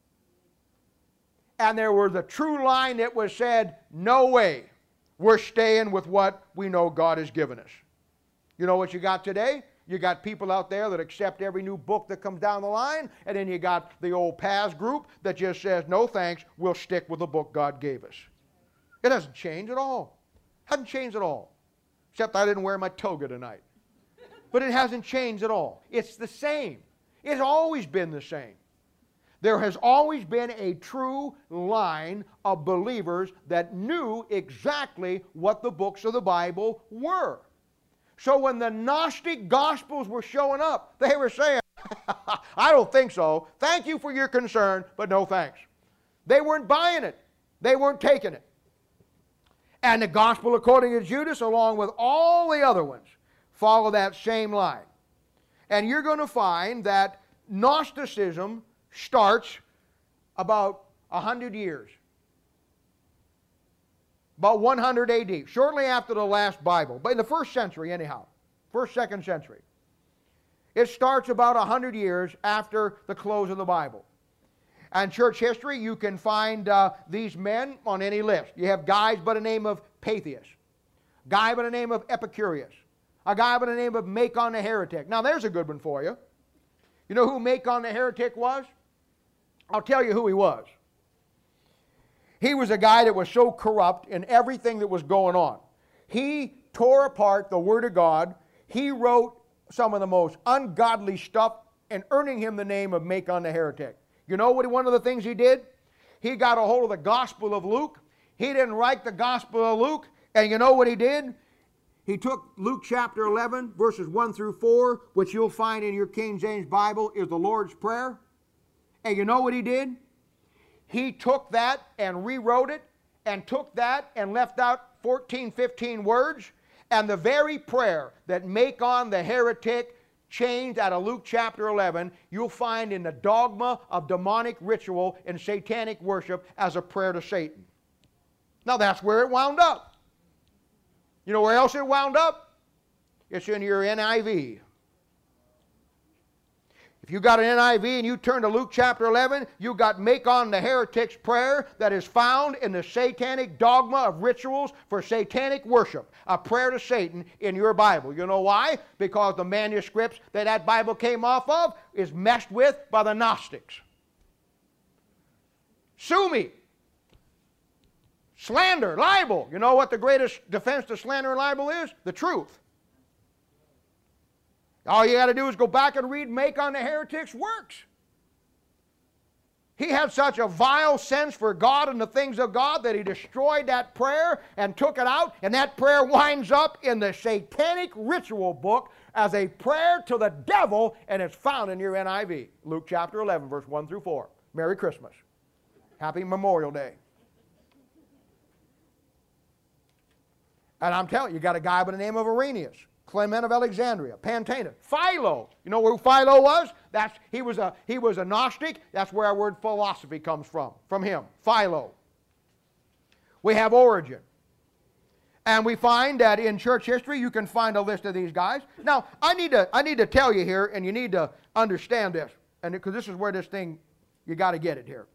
and there was the true line that was said, no way, we're staying with what we know God has given us. You know what you got today? You got people out there that accept every new book that comes down the line, and then you got the old Paz group that just says, no thanks, we'll stick with the book God gave us. It hasn't changed at all. Hasn't changed at all. Except I didn't wear my toga tonight. But it hasn't changed at all. It's the same. It's always been the same. There has always been a true line of believers that knew exactly what the books of the Bible were. So when the Gnostic Gospels were showing up, they were saying, I don't think so. Thank you for your concern, but no thanks. They weren't buying it. They weren't taking it. And the Gospel according to Judas, along with all the other ones, follow that same line. And you're going to find that Gnosticism starts about 100 years. About 100 AD, shortly after the last Bible, but in the first century anyhow, first, second century. It starts about 100 years after the close of the Bible. And church history, you can find these men on any list. You have guys by the name of Paethius, a guy by the name of Epicurus, a guy by the name of Macon the Heretic. Now there's a good one for you. You know who Macon the Heretic was? I'll tell you who he was. He was a guy that was so corrupt in everything that was going on. He tore apart the Word of God. He wrote some of the most ungodly stuff and earning him the name of Macon the Heretic. You know what? One of the things he did? He got a hold of the Gospel of Luke. He didn't write the Gospel of Luke. And you know what he did? He took Luke chapter 11, verses 1 through 4, which you'll find in your King James Bible is the Lord's Prayer. And you know what he did? He took that and rewrote it, and took that and left out 14, 15 words, and the very prayer that Macon the Heretic changed out of Luke chapter 11, you'll find in the dogma of demonic ritual and satanic worship as a prayer to Satan. Now that's where it wound up. You know where else it wound up? It's in your NIV. If you got an NIV and you turn to Luke chapter 11, you got Macon the Heretic's prayer that is found in the satanic dogma of rituals for satanic worship, a prayer to Satan in your Bible. You know why? Because the manuscripts that Bible came off of is messed with by the Gnostics. Sue me. Slander, libel. You know what the greatest defense to slander and libel is? The truth. All you got to do is go back and read Macon the Heretic's works. He had such a vile sense for God and the things of God that he destroyed that prayer and took it out, and that prayer winds up in the satanic ritual book as a prayer to the devil, and it's found in your NIV. Luke chapter 11, verse 1 through 4. Merry Christmas. Happy Memorial Day. And I'm telling you, you got a guy by the name of Irenaeus, Clement of Alexandria, Pantena, Philo. You know who Philo was? He was a Gnostic. That's where our word philosophy comes from him, Philo. We have Origen. And we find that in church history, you can find a list of these guys. Now, I need to tell you here, and you need to understand this, and because this is where this thing, you got to get it here.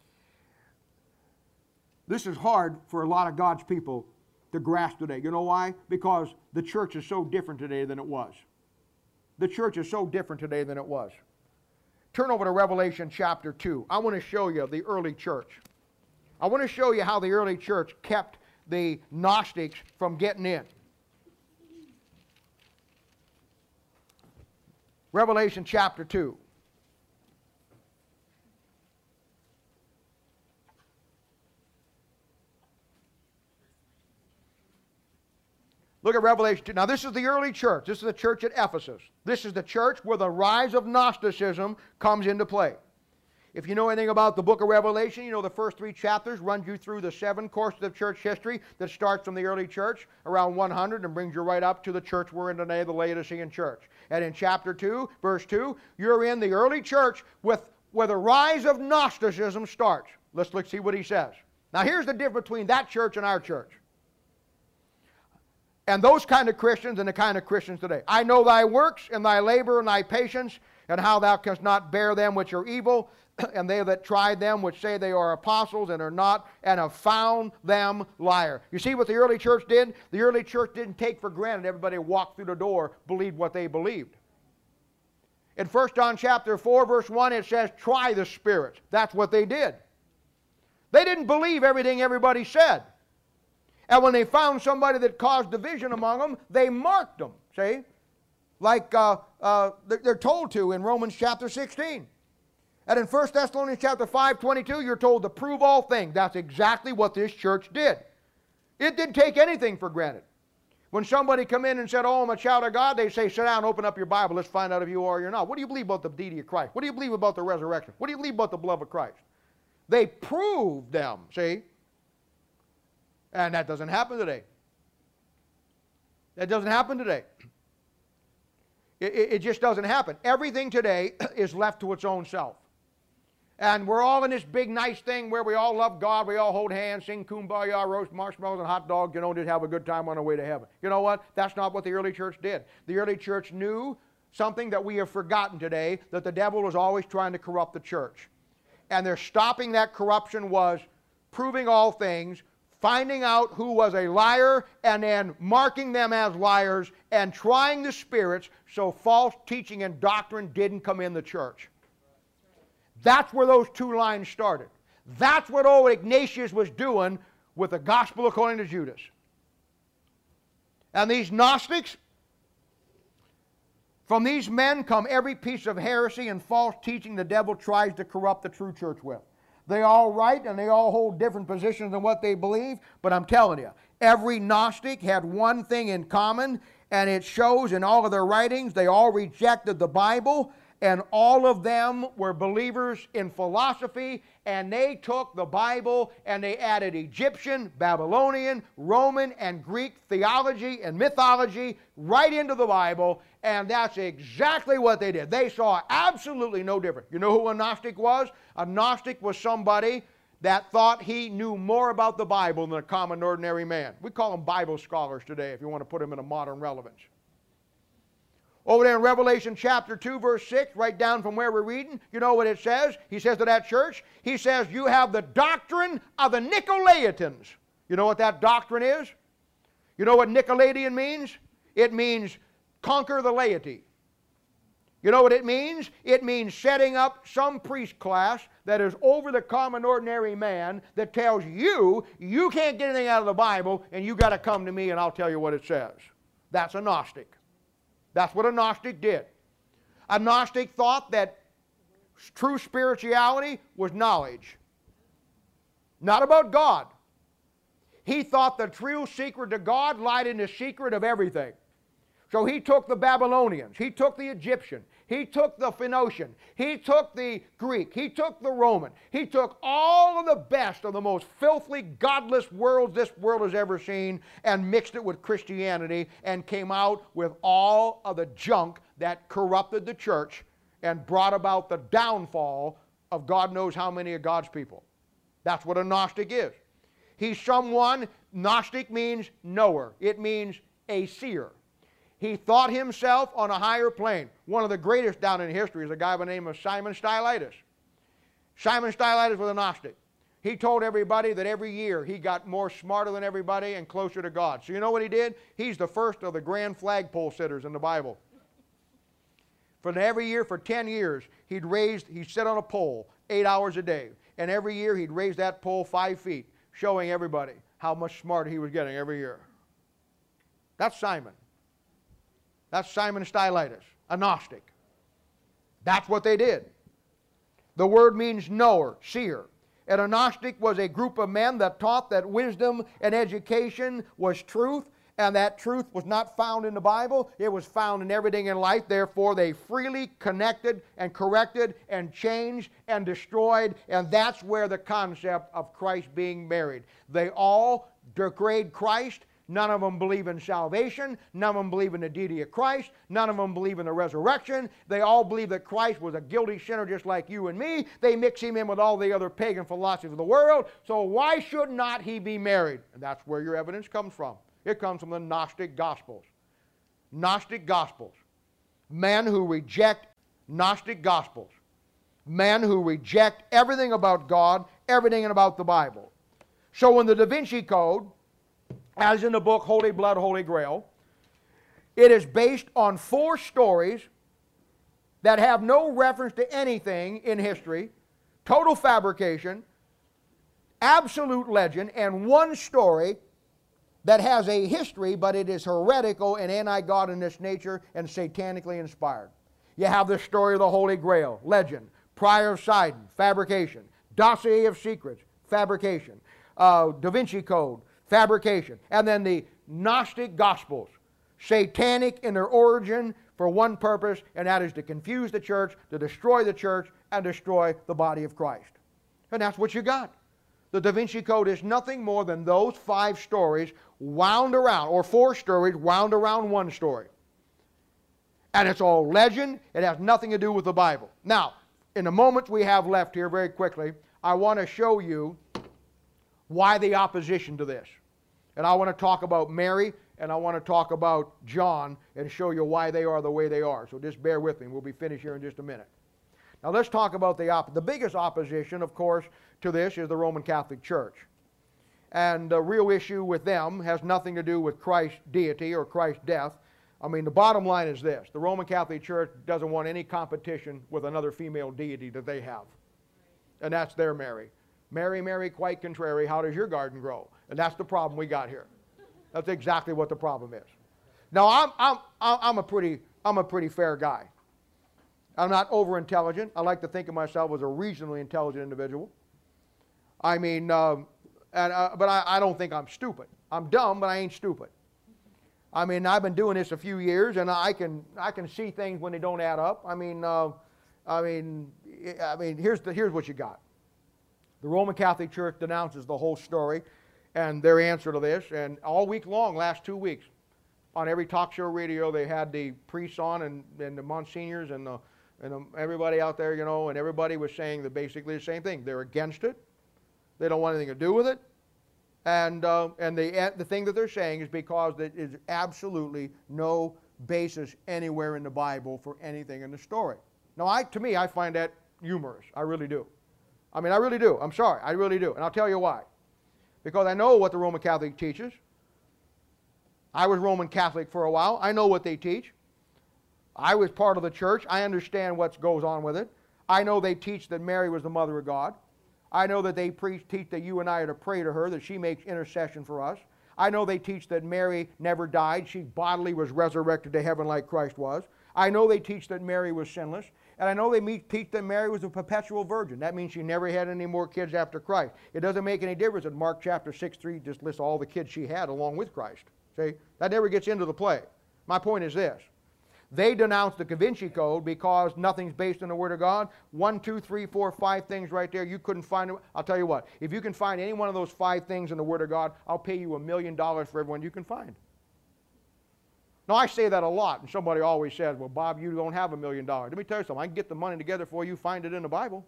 This is hard for a lot of God's people to grasp today. You know why? Because the church is so different today than it was. The church is so different today than it was. Turn over to Revelation chapter 2. I want to show you the early church. I want to show you how the early church kept the Gnostics from getting in. Revelation chapter 2. Look at Revelation 2. Now this is the early church. This is the church at Ephesus. This is the church where the rise of Gnosticism comes into play. If you know anything about the book of Revelation, you know the first 3 chapters run you through the 7 courses of church history that starts from the early church around 100 and brings you right up to the church we're in today, the Laodicean church. And in chapter 2, verse 2, you're in the early church where the rise of Gnosticism starts. Let's see what he says. Now here's the difference between that church and our church. And those kind of Christians and the kind of Christians today. I know thy works and thy labor and thy patience, and how thou canst not bear them which are evil, and they that tried them which say they are apostles and are not, and have found them liar. You see what the early church did? The early church didn't take for granted everybody who walked through the door believed what they believed. In 1 John chapter 4, verse 1, it says, try the spirits. That's what they did. They didn't believe everything everybody said. And when they found somebody that caused division among them, they marked them, see? Like they're told to in Romans chapter 16. And in 1 Thessalonians chapter 5:22, you're told to prove all things. That's exactly what this church did. It didn't take anything for granted. When somebody come in and said, oh, I'm a child of God, they say, sit down, open up your Bible, let's find out if you are or you're not. What do you believe about the deity of Christ? What do you believe about the resurrection? What do you believe about the blood of Christ? They proved them, see? And that doesn't happen today. That doesn't happen today. It just doesn't happen. Everything today is left to its own self. And we're all in this big nice thing where we all love God, we all hold hands, sing kumbaya, roast marshmallows and hot dogs, just have a good time on our way to heaven. You know what? That's not what the early church did. The early church knew something that we have forgotten today, that the devil was always trying to corrupt the church. And their stopping that corruption was proving all things, finding out who was a liar, and then marking them as liars, and trying the spirits so false teaching and doctrine didn't come in the church. That's where those two lines started. That's what old Ignatius was doing with the gospel according to Judas. And these Gnostics, from these men come every piece of heresy and false teaching the devil tries to corrupt the true church with. They all write and they all hold different positions in what they believe, but I'm telling you, every Gnostic had one thing in common, and it shows in all of their writings. They all rejected the Bible, and all of them were believers in philosophy, and they took the Bible and they added Egyptian, Babylonian, Roman, and Greek theology and mythology right into the Bible, and that's exactly what they did. They saw absolutely no difference. You know who a Gnostic was? A Gnostic was somebody that thought he knew more about the Bible than a common ordinary man. We call them Bible scholars today, if you want to put them in a modern relevance. Over there in Revelation chapter 2, verse 6, right down from where we're reading, you know what it says? He says to that church, he says, you have the doctrine of the Nicolaitans. You know what that doctrine is? You know what Nicolaitan means? It means conquer the laity. You know what it means? It means setting up some priest class that is over the common ordinary man that tells you, you can't get anything out of the Bible and you got to come to me and I'll tell you what it says. That's a Gnostic. That's what a Gnostic did. A Gnostic thought that true spirituality was knowledge, not about God. He thought the true secret to God lied in the secret of everything. So he took the Babylonians, he took the Egyptian, he took the Phoenician, he took the Greek, he took the Roman, he took all of the best of the most filthy, godless worlds this world has ever seen and mixed it with Christianity and came out with all of the junk that corrupted the church and brought about the downfall of God knows how many of God's people. That's what a Gnostic is. He's someone, Gnostic means knower. It means a seer. He thought himself on a higher plane. One of the greatest down in history is a guy by the name of Simon Stylites. Simon Stylites was a Gnostic. He told everybody that every year he got more smarter than everybody and closer to God. So you know what he did? He's the first of the grand flagpole sitters in the Bible. For every year, for 10 years, he'd sit on a pole 8 hours a day. And every year he'd raise that pole 5 feet, showing everybody how much smarter he was getting every year. That's Simon. That's Simon Stylites, a Gnostic. That's what they did. The word means knower, seer. And a Gnostic was a group of men that taught that wisdom and education was truth, and that truth was not found in the Bible. It was found in everything in life. Therefore, they freely connected and corrected and changed and destroyed, and that's where the concept of Christ being married. They all degrade Christ. None of them believe in salvation. None of them believe in the deity of Christ. None of them believe in the resurrection. They all believe that Christ was a guilty sinner just like you and me. They mix him in with all the other pagan philosophies of the world. So why should not he be married? And that's where your evidence comes from. It comes from the Gnostic Gospels. Gnostic Gospels. Men who reject Gnostic Gospels. Men who reject everything about God, everything about the Bible. So in the Da Vinci Code, as in the book Holy Blood, Holy Grail, it is based on 4 stories that have no reference to anything in history, total fabrication, absolute legend, and 1 story that has a history, but it is heretical and anti-God in its nature and satanically inspired. You have the story of the Holy Grail, legend, Prior of Sidon, fabrication. Dossier of Secrets, fabrication. Da Vinci Code, fabrication. And then the Gnostic Gospels, satanic in their origin for one purpose, and that is to confuse the church, to destroy the church, and destroy the body of Christ. And that's what you got. The Da Vinci Code is nothing more than those 5 stories wound around, or 4 stories wound around one story. And it's all legend. It has nothing to do with the Bible. Now, in the moments we have left here, very quickly, I want to show you why the opposition to this. And I want to talk about Mary, and I want to talk about John, and show you why they are the way they are. So just bear with me. We'll be finished here in just a minute. Now let's talk about the biggest opposition, of course, to this is the Roman Catholic Church. And the real issue with them has nothing to do with Christ's deity or Christ's death. I mean, the bottom line is this. The Roman Catholic Church doesn't want any competition with another female deity that they have. And that's their Mary. Mary, Mary, quite contrary, how does your garden grow? And that's the problem we got here. That's exactly what the problem is. Now, I'm a pretty fair guy. I'm not over-intelligent. I like to think of myself as a reasonably intelligent individual. I mean, but I don't think I'm stupid. I'm dumb, but I ain't stupid. I mean, I've been doing this a few years, and I can see things when they don't add up. I mean, here's what you got. The Roman Catholic Church denounces the whole story and their answer to this. And all week long, last 2 weeks, on every talk show radio, they had the priests on and the monsignors and everybody out there, you know, and everybody was saying basically the same thing. They're against it. They don't want anything to do with it. And the thing that they're saying is because there is absolutely no basis anywhere in the Bible for anything in the story. Now, to me, I find that humorous. I really do. I mean, I really do. I'm sorry. I really do. And I'll tell you why. Because I know what the Roman Catholic teaches. I was Roman Catholic for a while. I know what they teach. I was part of the church. I understand what goes on with it. I know they teach that Mary was the mother of God. I know that they teach that you and I are to pray to her, that she makes intercession for us. I know they teach that Mary never died. She bodily was resurrected to heaven like Christ was. I know they teach that Mary was sinless. And I know they teach that Mary was a perpetual virgin. That means she never had any more kids after Christ. It doesn't make any difference that Mark chapter 6:3 just lists all the kids she had along with Christ. See? That never gets into the play. My point is this. They denounce the Da Vinci Code because nothing's based on the Word of God. 1, 2, 3, 4, 5 things right there. You couldn't find them. I'll tell you what. If you can find any one of those 5 things in the Word of God, I'll pay you $1 million for everyone you can find. Now, I say that a lot, and somebody always says, well, Bob, you don't have $1 million. Let me tell you something. I can get the money together for you, find it in the Bible.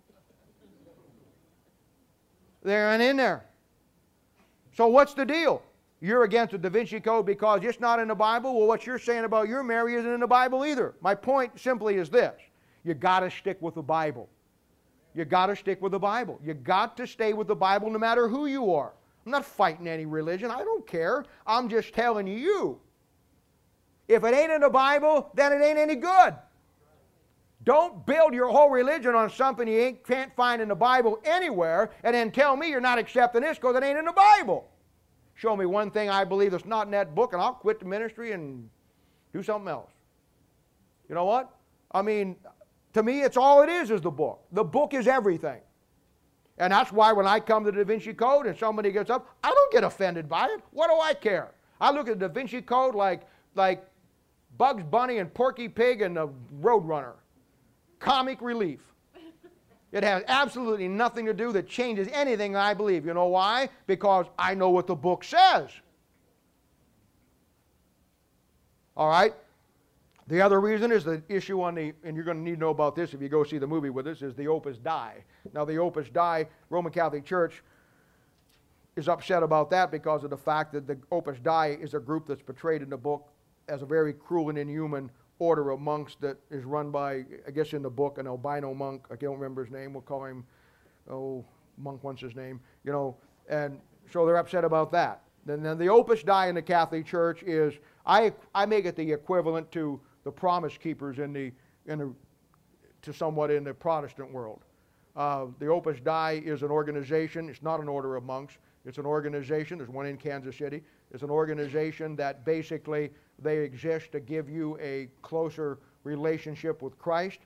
There and in there. So what's the deal? You're against the Da Vinci Code because it's not in the Bible? Well, what you're saying about your Mary isn't in the Bible either. My point simply is this. You got to stick with the Bible. You got to stick with the Bible. You got to stay with the Bible no matter who you are. I'm not fighting any religion. I don't care. I'm just telling you. If it ain't in the Bible, then it ain't any good. Don't build your whole religion on something you can't find in the Bible anywhere and then tell me you're not accepting this because it ain't in the Bible. Show me one thing I believe that's not in that book and I'll quit the ministry and do something else. You know what? I mean, to me, it's all it is the book. The book is everything. And that's why when I come to the Da Vinci Code and somebody gets up, I don't get offended by it. What do I care? I look at the Da Vinci Code like Bugs Bunny and Porky Pig and the Roadrunner. Comic relief. It has absolutely nothing to do that changes anything I believe. You know why? Because I know what the book says. All right? The other reason is the issue on the, and you're going to need to know about this if you go see the movie with us, is the Opus Dei. Now the Opus Dei, Roman Catholic Church, is upset about that because of the fact that the Opus Dei is a group that's portrayed in the book as a very cruel and inhuman order of monks that is run by, I guess in the book, an albino monk. I don't remember his name. We'll call him, monk wants his name. You know, and so they're upset about that. Then the Opus Dei in the Catholic Church is, I make it the equivalent to the Promise Keepers to somewhat in the Protestant world. The Opus Dei is an organization. It's not an order of monks. It's an organization. There's one in Kansas City. It's an organization that basically they exist to give you a closer relationship with Christ.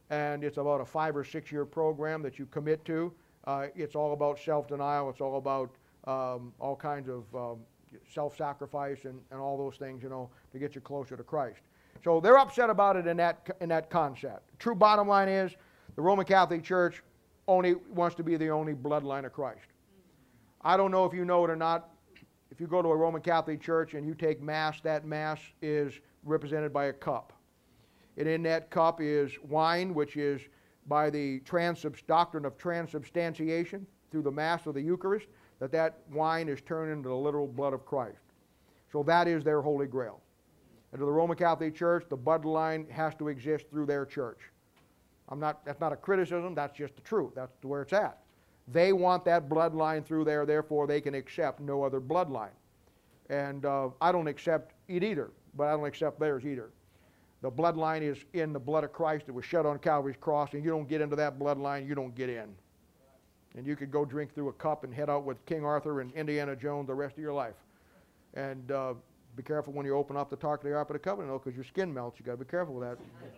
and it's about a 5 or 6 year program that you commit to. It's all about self-denial. It's all about all kinds of self-sacrifice and all those things, you know, to get you closer to Christ. So they're upset about it in that concept. The true bottom line is the Roman Catholic Church only wants to be the only bloodline of Christ. I don't know if you know it or not. If you go to a Roman Catholic Church and you take Mass, that Mass is represented by a cup. And in that cup is wine, which is by the doctrine of transubstantiation through the Mass of the Eucharist, that wine is turned into the literal blood of Christ. So that is their Holy Grail. And to the Roman Catholic Church, the bloodline has to exist through their church. That's not a criticism, that's just the truth. That's where it's at. They want that bloodline through there, therefore they can accept no other bloodline. And I don't accept it either, but I don't accept theirs either. The bloodline is in the blood of Christ that was shed on Calvary's cross, and you don't get into that bloodline, you don't get in. And you could go drink through a cup and head out with King Arthur and Indiana Jones the rest of your life. And be careful when you open up the Ark of the Covenant, because your skin melts. You got to be careful with that.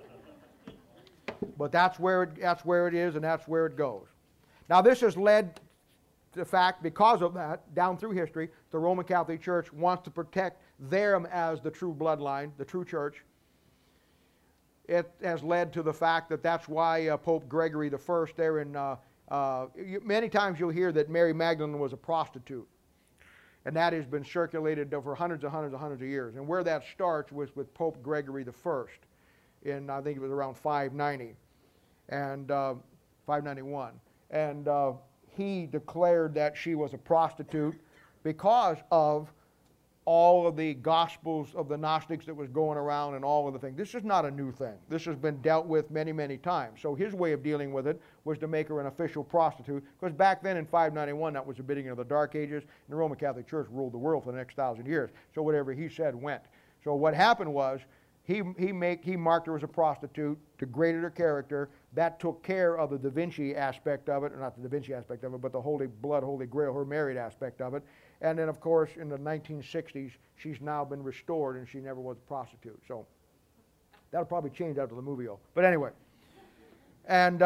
But that's where it is, and that's where it goes. Now, this has led to the fact, because of that, down through history, the Roman Catholic Church wants to protect them as the true bloodline, the true church. It has led to the fact that that's why Pope Gregory I there in many times you'll hear that Mary Magdalene was a prostitute. And that has been circulated over hundreds of years. And where that starts was with Pope Gregory I in, I think it was around 590 and 591. And he declared that she was a prostitute because of all of the gospels of the Gnostics that was going around and all of the things. This is not a new thing. This has been dealt with many, many times. So his way of dealing with it was to make her an official prostitute, because back then in 591, that was the beginning of the Dark Ages, and the Roman Catholic Church ruled the world for the next 1,000 years. So whatever he said went. So what happened was, he marked her as a prostitute, degraded her character. That took care of the Da Vinci aspect of it, or not the Da Vinci aspect of it, but the Holy Blood, Holy Grail, her married aspect of it. And then, of course, in the 1960s, she's now been restored, and she never was a prostitute. So that'll probably change after the movie. But anyway. And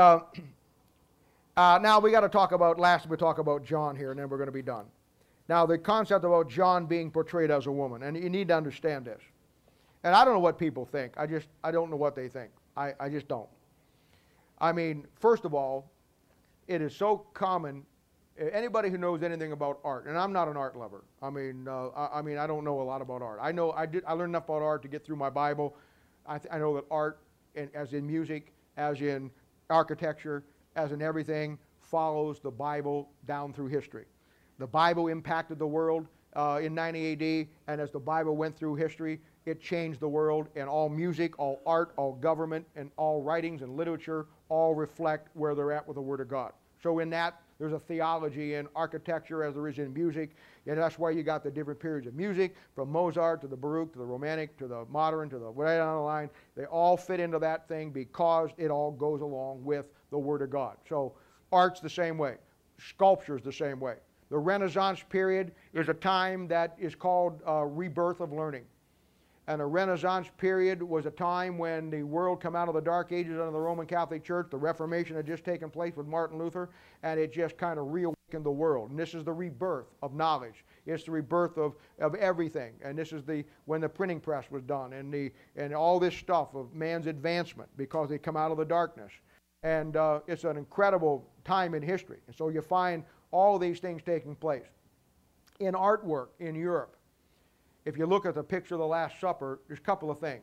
now we got to talk about, lastly, we'll talk about John here, and then we're going to be done. Now, the concept about John being portrayed as a woman, and you need to understand this. And I don't know what people think. I don't know what they think. I just don't. I mean, first of all, it is so common. Anybody who knows anything about art, and I'm not an art lover. I mean, I don't know a lot about art. I learned enough about art to get through my Bible. I know that art, as in music, as in architecture, as in everything, follows the Bible down through history. The Bible impacted the world in 90 AD, and as the Bible went through history, it changed the world, and all music, all art, all government, and all writings and literature all reflect where they're at with the Word of God. So in that, there's a theology in architecture as there is in music, and that's why you got the different periods of music, from Mozart to the Baroque to the Romantic to the Modern to the right down the line. They all fit into that thing because it all goes along with the Word of God. So art's the same way. Sculpture's the same way. The Renaissance period is a time that is called rebirth of learning. And the Renaissance period was a time when the world came out of the Dark Ages under the Roman Catholic Church. The Reformation had just taken place with Martin Luther, and it just kind of reawakened the world. And this is the rebirth of knowledge. It's the rebirth of everything. And this is when the printing press was done, and all this stuff of man's advancement, because they come out of the darkness. And it's an incredible time in history. And so you find all these things taking place. In artwork in Europe, if you look at the picture of the Last Supper, there's a couple of things.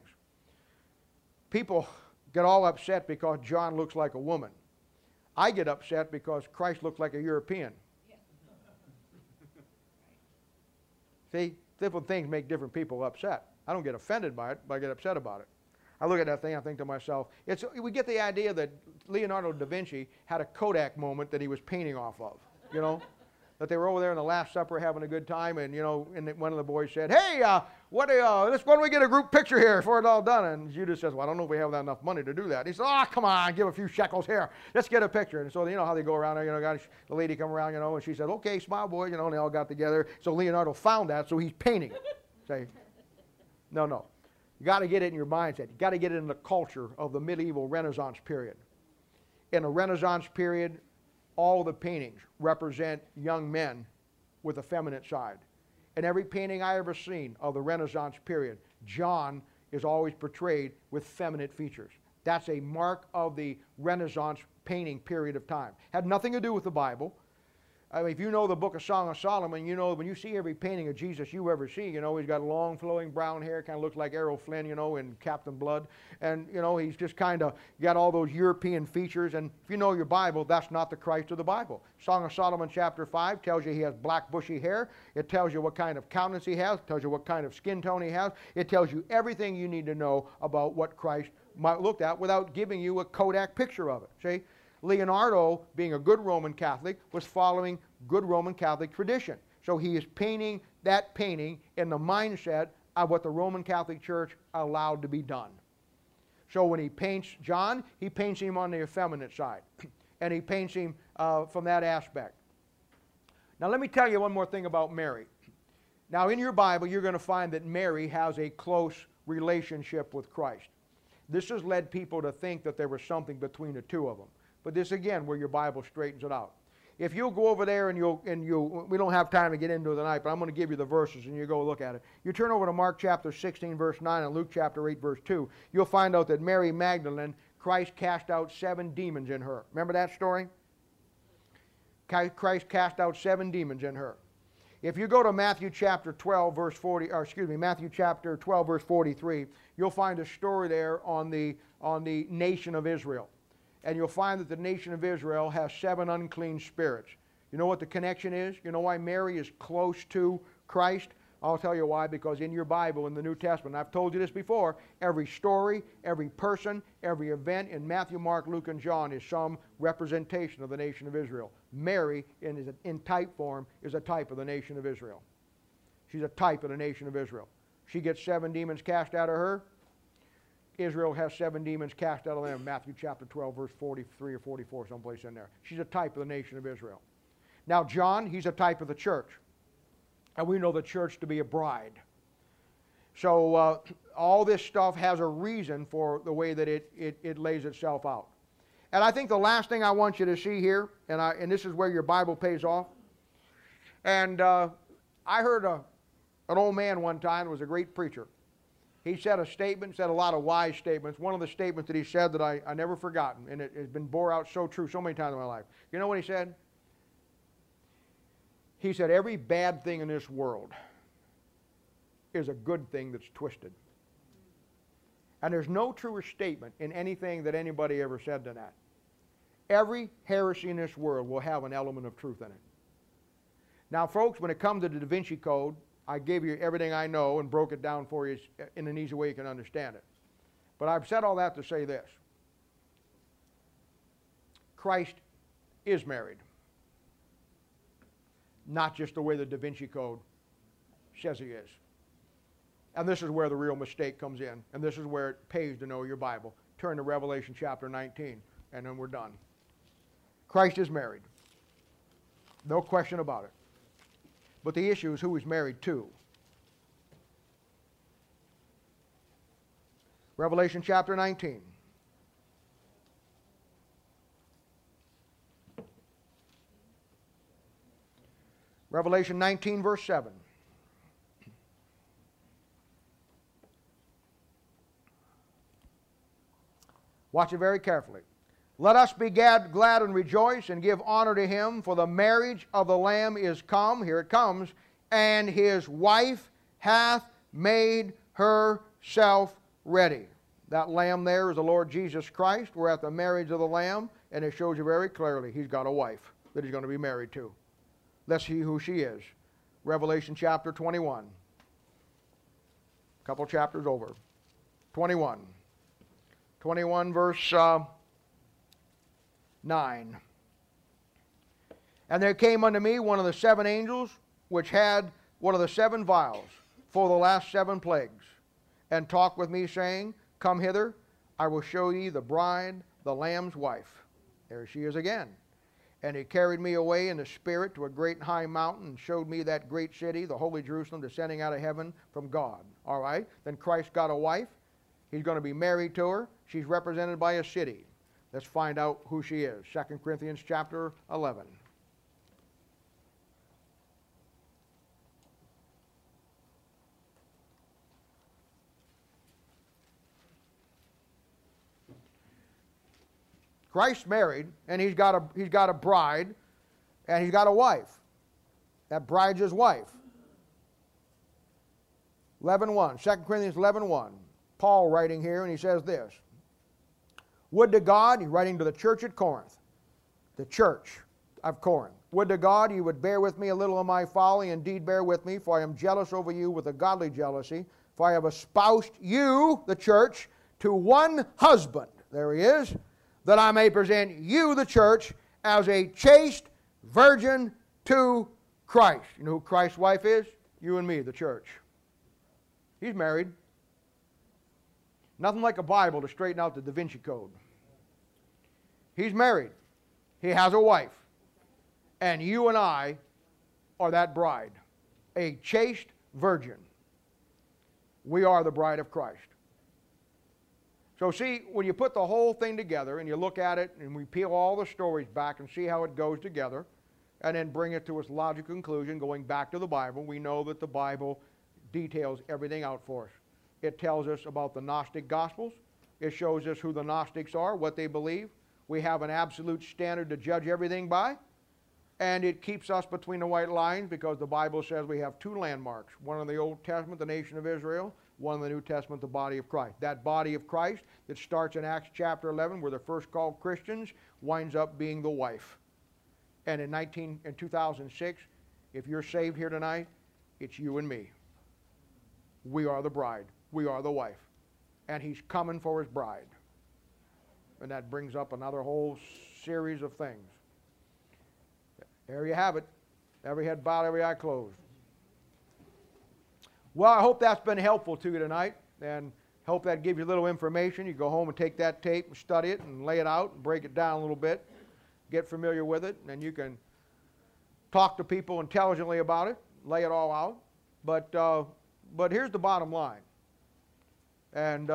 People get all upset because John looks like a woman. I get upset because Christ looks like a European. Yeah. See, different things make different people upset. I don't get offended by it, but I get upset about it. I look at that thing, I think to myself, we get the idea that Leonardo da Vinci had a Kodak moment that he was painting off of, you know? That they were over there in the Last Supper having a good time, and, you know, and one of the boys said, hey, why don't we get a group picture here before it's all done? And Judas says, well, I don't know if we have enough money to do that. He said, come on, give a few shekels here. Let's get a picture. And so, you know how they go around there, you know, the lady come around, you know, and she said, okay, smile, boy, you know, and they all got together. So Leonardo found that, so he's painting. Say, no. You got to get it in your mindset. You got to get it in the culture of the medieval Renaissance period. In the Renaissance period, all the paintings represent young men with a feminine side. In every painting I ever seen of the Renaissance period, John is always portrayed with feminine features. That's a mark of the Renaissance painting period of time. Had nothing to do with the Bible. I mean, if you know the book of Song of Solomon, you know when you see every painting of Jesus you ever see, you know, he's got long flowing brown hair, kind of looks like Errol Flynn, you know, in Captain Blood. And, you know, he's just kind of got all those European features. And if you know your Bible, that's not the Christ of the Bible. Song of Solomon chapter 5 tells you he has black bushy hair. It tells you what kind of countenance he has. It tells you what kind of skin tone he has. It tells you everything you need to know about what Christ might look at without giving you a Kodak picture of it. See? Leonardo, being a good Roman Catholic, was following good Roman Catholic tradition. So he is painting that painting in the mindset of what the Roman Catholic Church allowed to be done. So when he paints John, he paints him on the effeminate side. And he paints him from that aspect. Now let me tell you one more thing about Mary. Now in your Bible, you're going to find that Mary has a close relationship with Christ. This has led people to think that there was something between the two of them. But this again, where your Bible straightens it out. If you'll go over there and we don't have time to get into it tonight, but I'm going to give you the verses and you go look at it. You turn over to Mark chapter 16 verse 9 and Luke chapter 8 verse 2. You'll find out that Mary Magdalene, Christ cast out 7 demons in her. Remember that story? Christ cast out 7 demons in her. If you go to Matthew chapter 12 verse 40, or excuse me, Matthew chapter 12 verse 43, you'll find a story there on the nation of Israel. And you'll find that the nation of Israel has 7 unclean spirits. You know what the connection is? You know why Mary is close to Christ? I'll tell you why, because in your Bible, in the New Testament, I've told you this before, every story, every person, every event in Matthew, Mark, Luke, and John is some representation of the nation of Israel. Mary, in type form, is a type of the nation of Israel. She's a type of the nation of Israel. She gets 7 demons cast out of her. Israel has 7 demons cast out of them. Matthew chapter 12, verse 43 or 44, someplace in there. She's a type of the nation of Israel. Now John, he's a type of the church. And we know the church to be a bride. So all this stuff has a reason for the way that it lays itself out. And I think the last thing I want you to see here, and this is where your Bible pays off. And I heard an old man one time who was a great preacher. He said a statement, said a lot of wise statements. One of the statements that he said that I never forgotten, and it has been bore out so true so many times in my life. You know what he said? He said, every bad thing in this world is a good thing that's twisted. And there's no truer statement in anything that anybody ever said than that. Every heresy in this world will have an element of truth in it. Now, folks, when it comes to the Da Vinci Code, I gave you everything I know and broke it down for you in an easy way you can understand it. But I've said all that to say this. Christ is married. Not just the way the Da Vinci Code says he is. And this is where the real mistake comes in. And this is where it pays to know your Bible. Turn to Revelation chapter 19, and then we're done. Christ is married. No question about it. But the issue is who he's married to. Revelation chapter 19. Revelation 19 verse 7. Watch it very carefully. Let us be glad and rejoice and give honor to him, for the marriage of the Lamb is come, here it comes, and his wife hath made herself ready. That Lamb there is the Lord Jesus Christ. We're at the marriage of the Lamb, and it shows you very clearly he's got a wife that he's going to be married to. Let's see who she is. Revelation chapter 21. A couple chapters over. 21. 21 verse 9. And there came unto me one of the 7 angels, which had one of the 7 vials, for the last 7 plagues, and talked with me, saying, Come hither, I will show ye the bride, the Lamb's wife. There she is again. And he carried me away in the Spirit to a great high mountain and showed me that great city, the holy Jerusalem, descending out of heaven from God. All right? Then Christ got a wife. He's going to be married to her. She's represented by a city. Let's find out who she is. 2 Corinthians chapter 11. Christ's married, and he's got a bride, and he's got a wife. That bride's his wife. 11:1, 2 Corinthians 11:1. Paul writing here, and he says this. Would to God, he's writing to the church at Corinth, the church of Corinth. Would to God you would bear with me a little of my folly, indeed bear with me, for I am jealous over you with a godly jealousy, for I have espoused you, the church, to one husband. There he is. That I may present you, the church, as a chaste virgin to Christ. You know who Christ's wife is? You and me, the church. He's married. Nothing like a Bible to straighten out the Da Vinci Code. He's married. He has a wife. And you and I are that bride. A chaste virgin. We are the bride of Christ. So see, when you put the whole thing together and you look at it and we peel all the stories back and see how it goes together and then bring it to its logical conclusion going back to the Bible, we know that the Bible details everything out for us. It tells us about the Gnostic Gospels. It shows us who the Gnostics are, what they believe. We have an absolute standard to judge everything by. And it keeps us between the white lines because the Bible says we have two landmarks. One in the Old Testament, the nation of Israel. One in the New Testament, the body of Christ. That body of Christ that starts in Acts chapter 11, where they're first called Christians, winds up being the wife. And in 2006, if you're saved here tonight, it's you and me. We are the bride. We are the wife. And he's coming for his bride. And that brings up another whole series of things. There you have it. Every head bowed, every eye closed. Well, I hope that's been helpful to you tonight, and hope that gives you a little information. You go home and take that tape and study it and lay it out and break it down a little bit, get familiar with it, and then you can talk to people intelligently about it, lay it all out. But here's the bottom line. And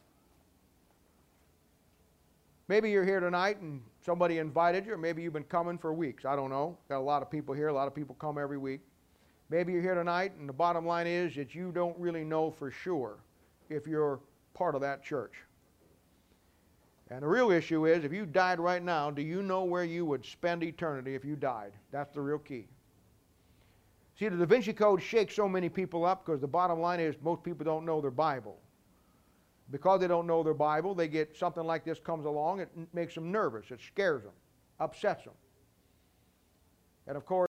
maybe you're here tonight and somebody invited you, or maybe you've been coming for weeks. I don't know. Got a lot of people here. A lot of people come every week. Maybe you're here tonight, and the bottom line is that you don't really know for sure if you're part of that church. And the real issue is, if you died right now, do you know where you would spend eternity if you died? That's the real key. See, the Da Vinci Code shakes so many people up because the bottom line is most people don't know their Bible. Because they don't know their Bible, they get something like this comes along, it makes them nervous, it scares them, upsets them. And of course,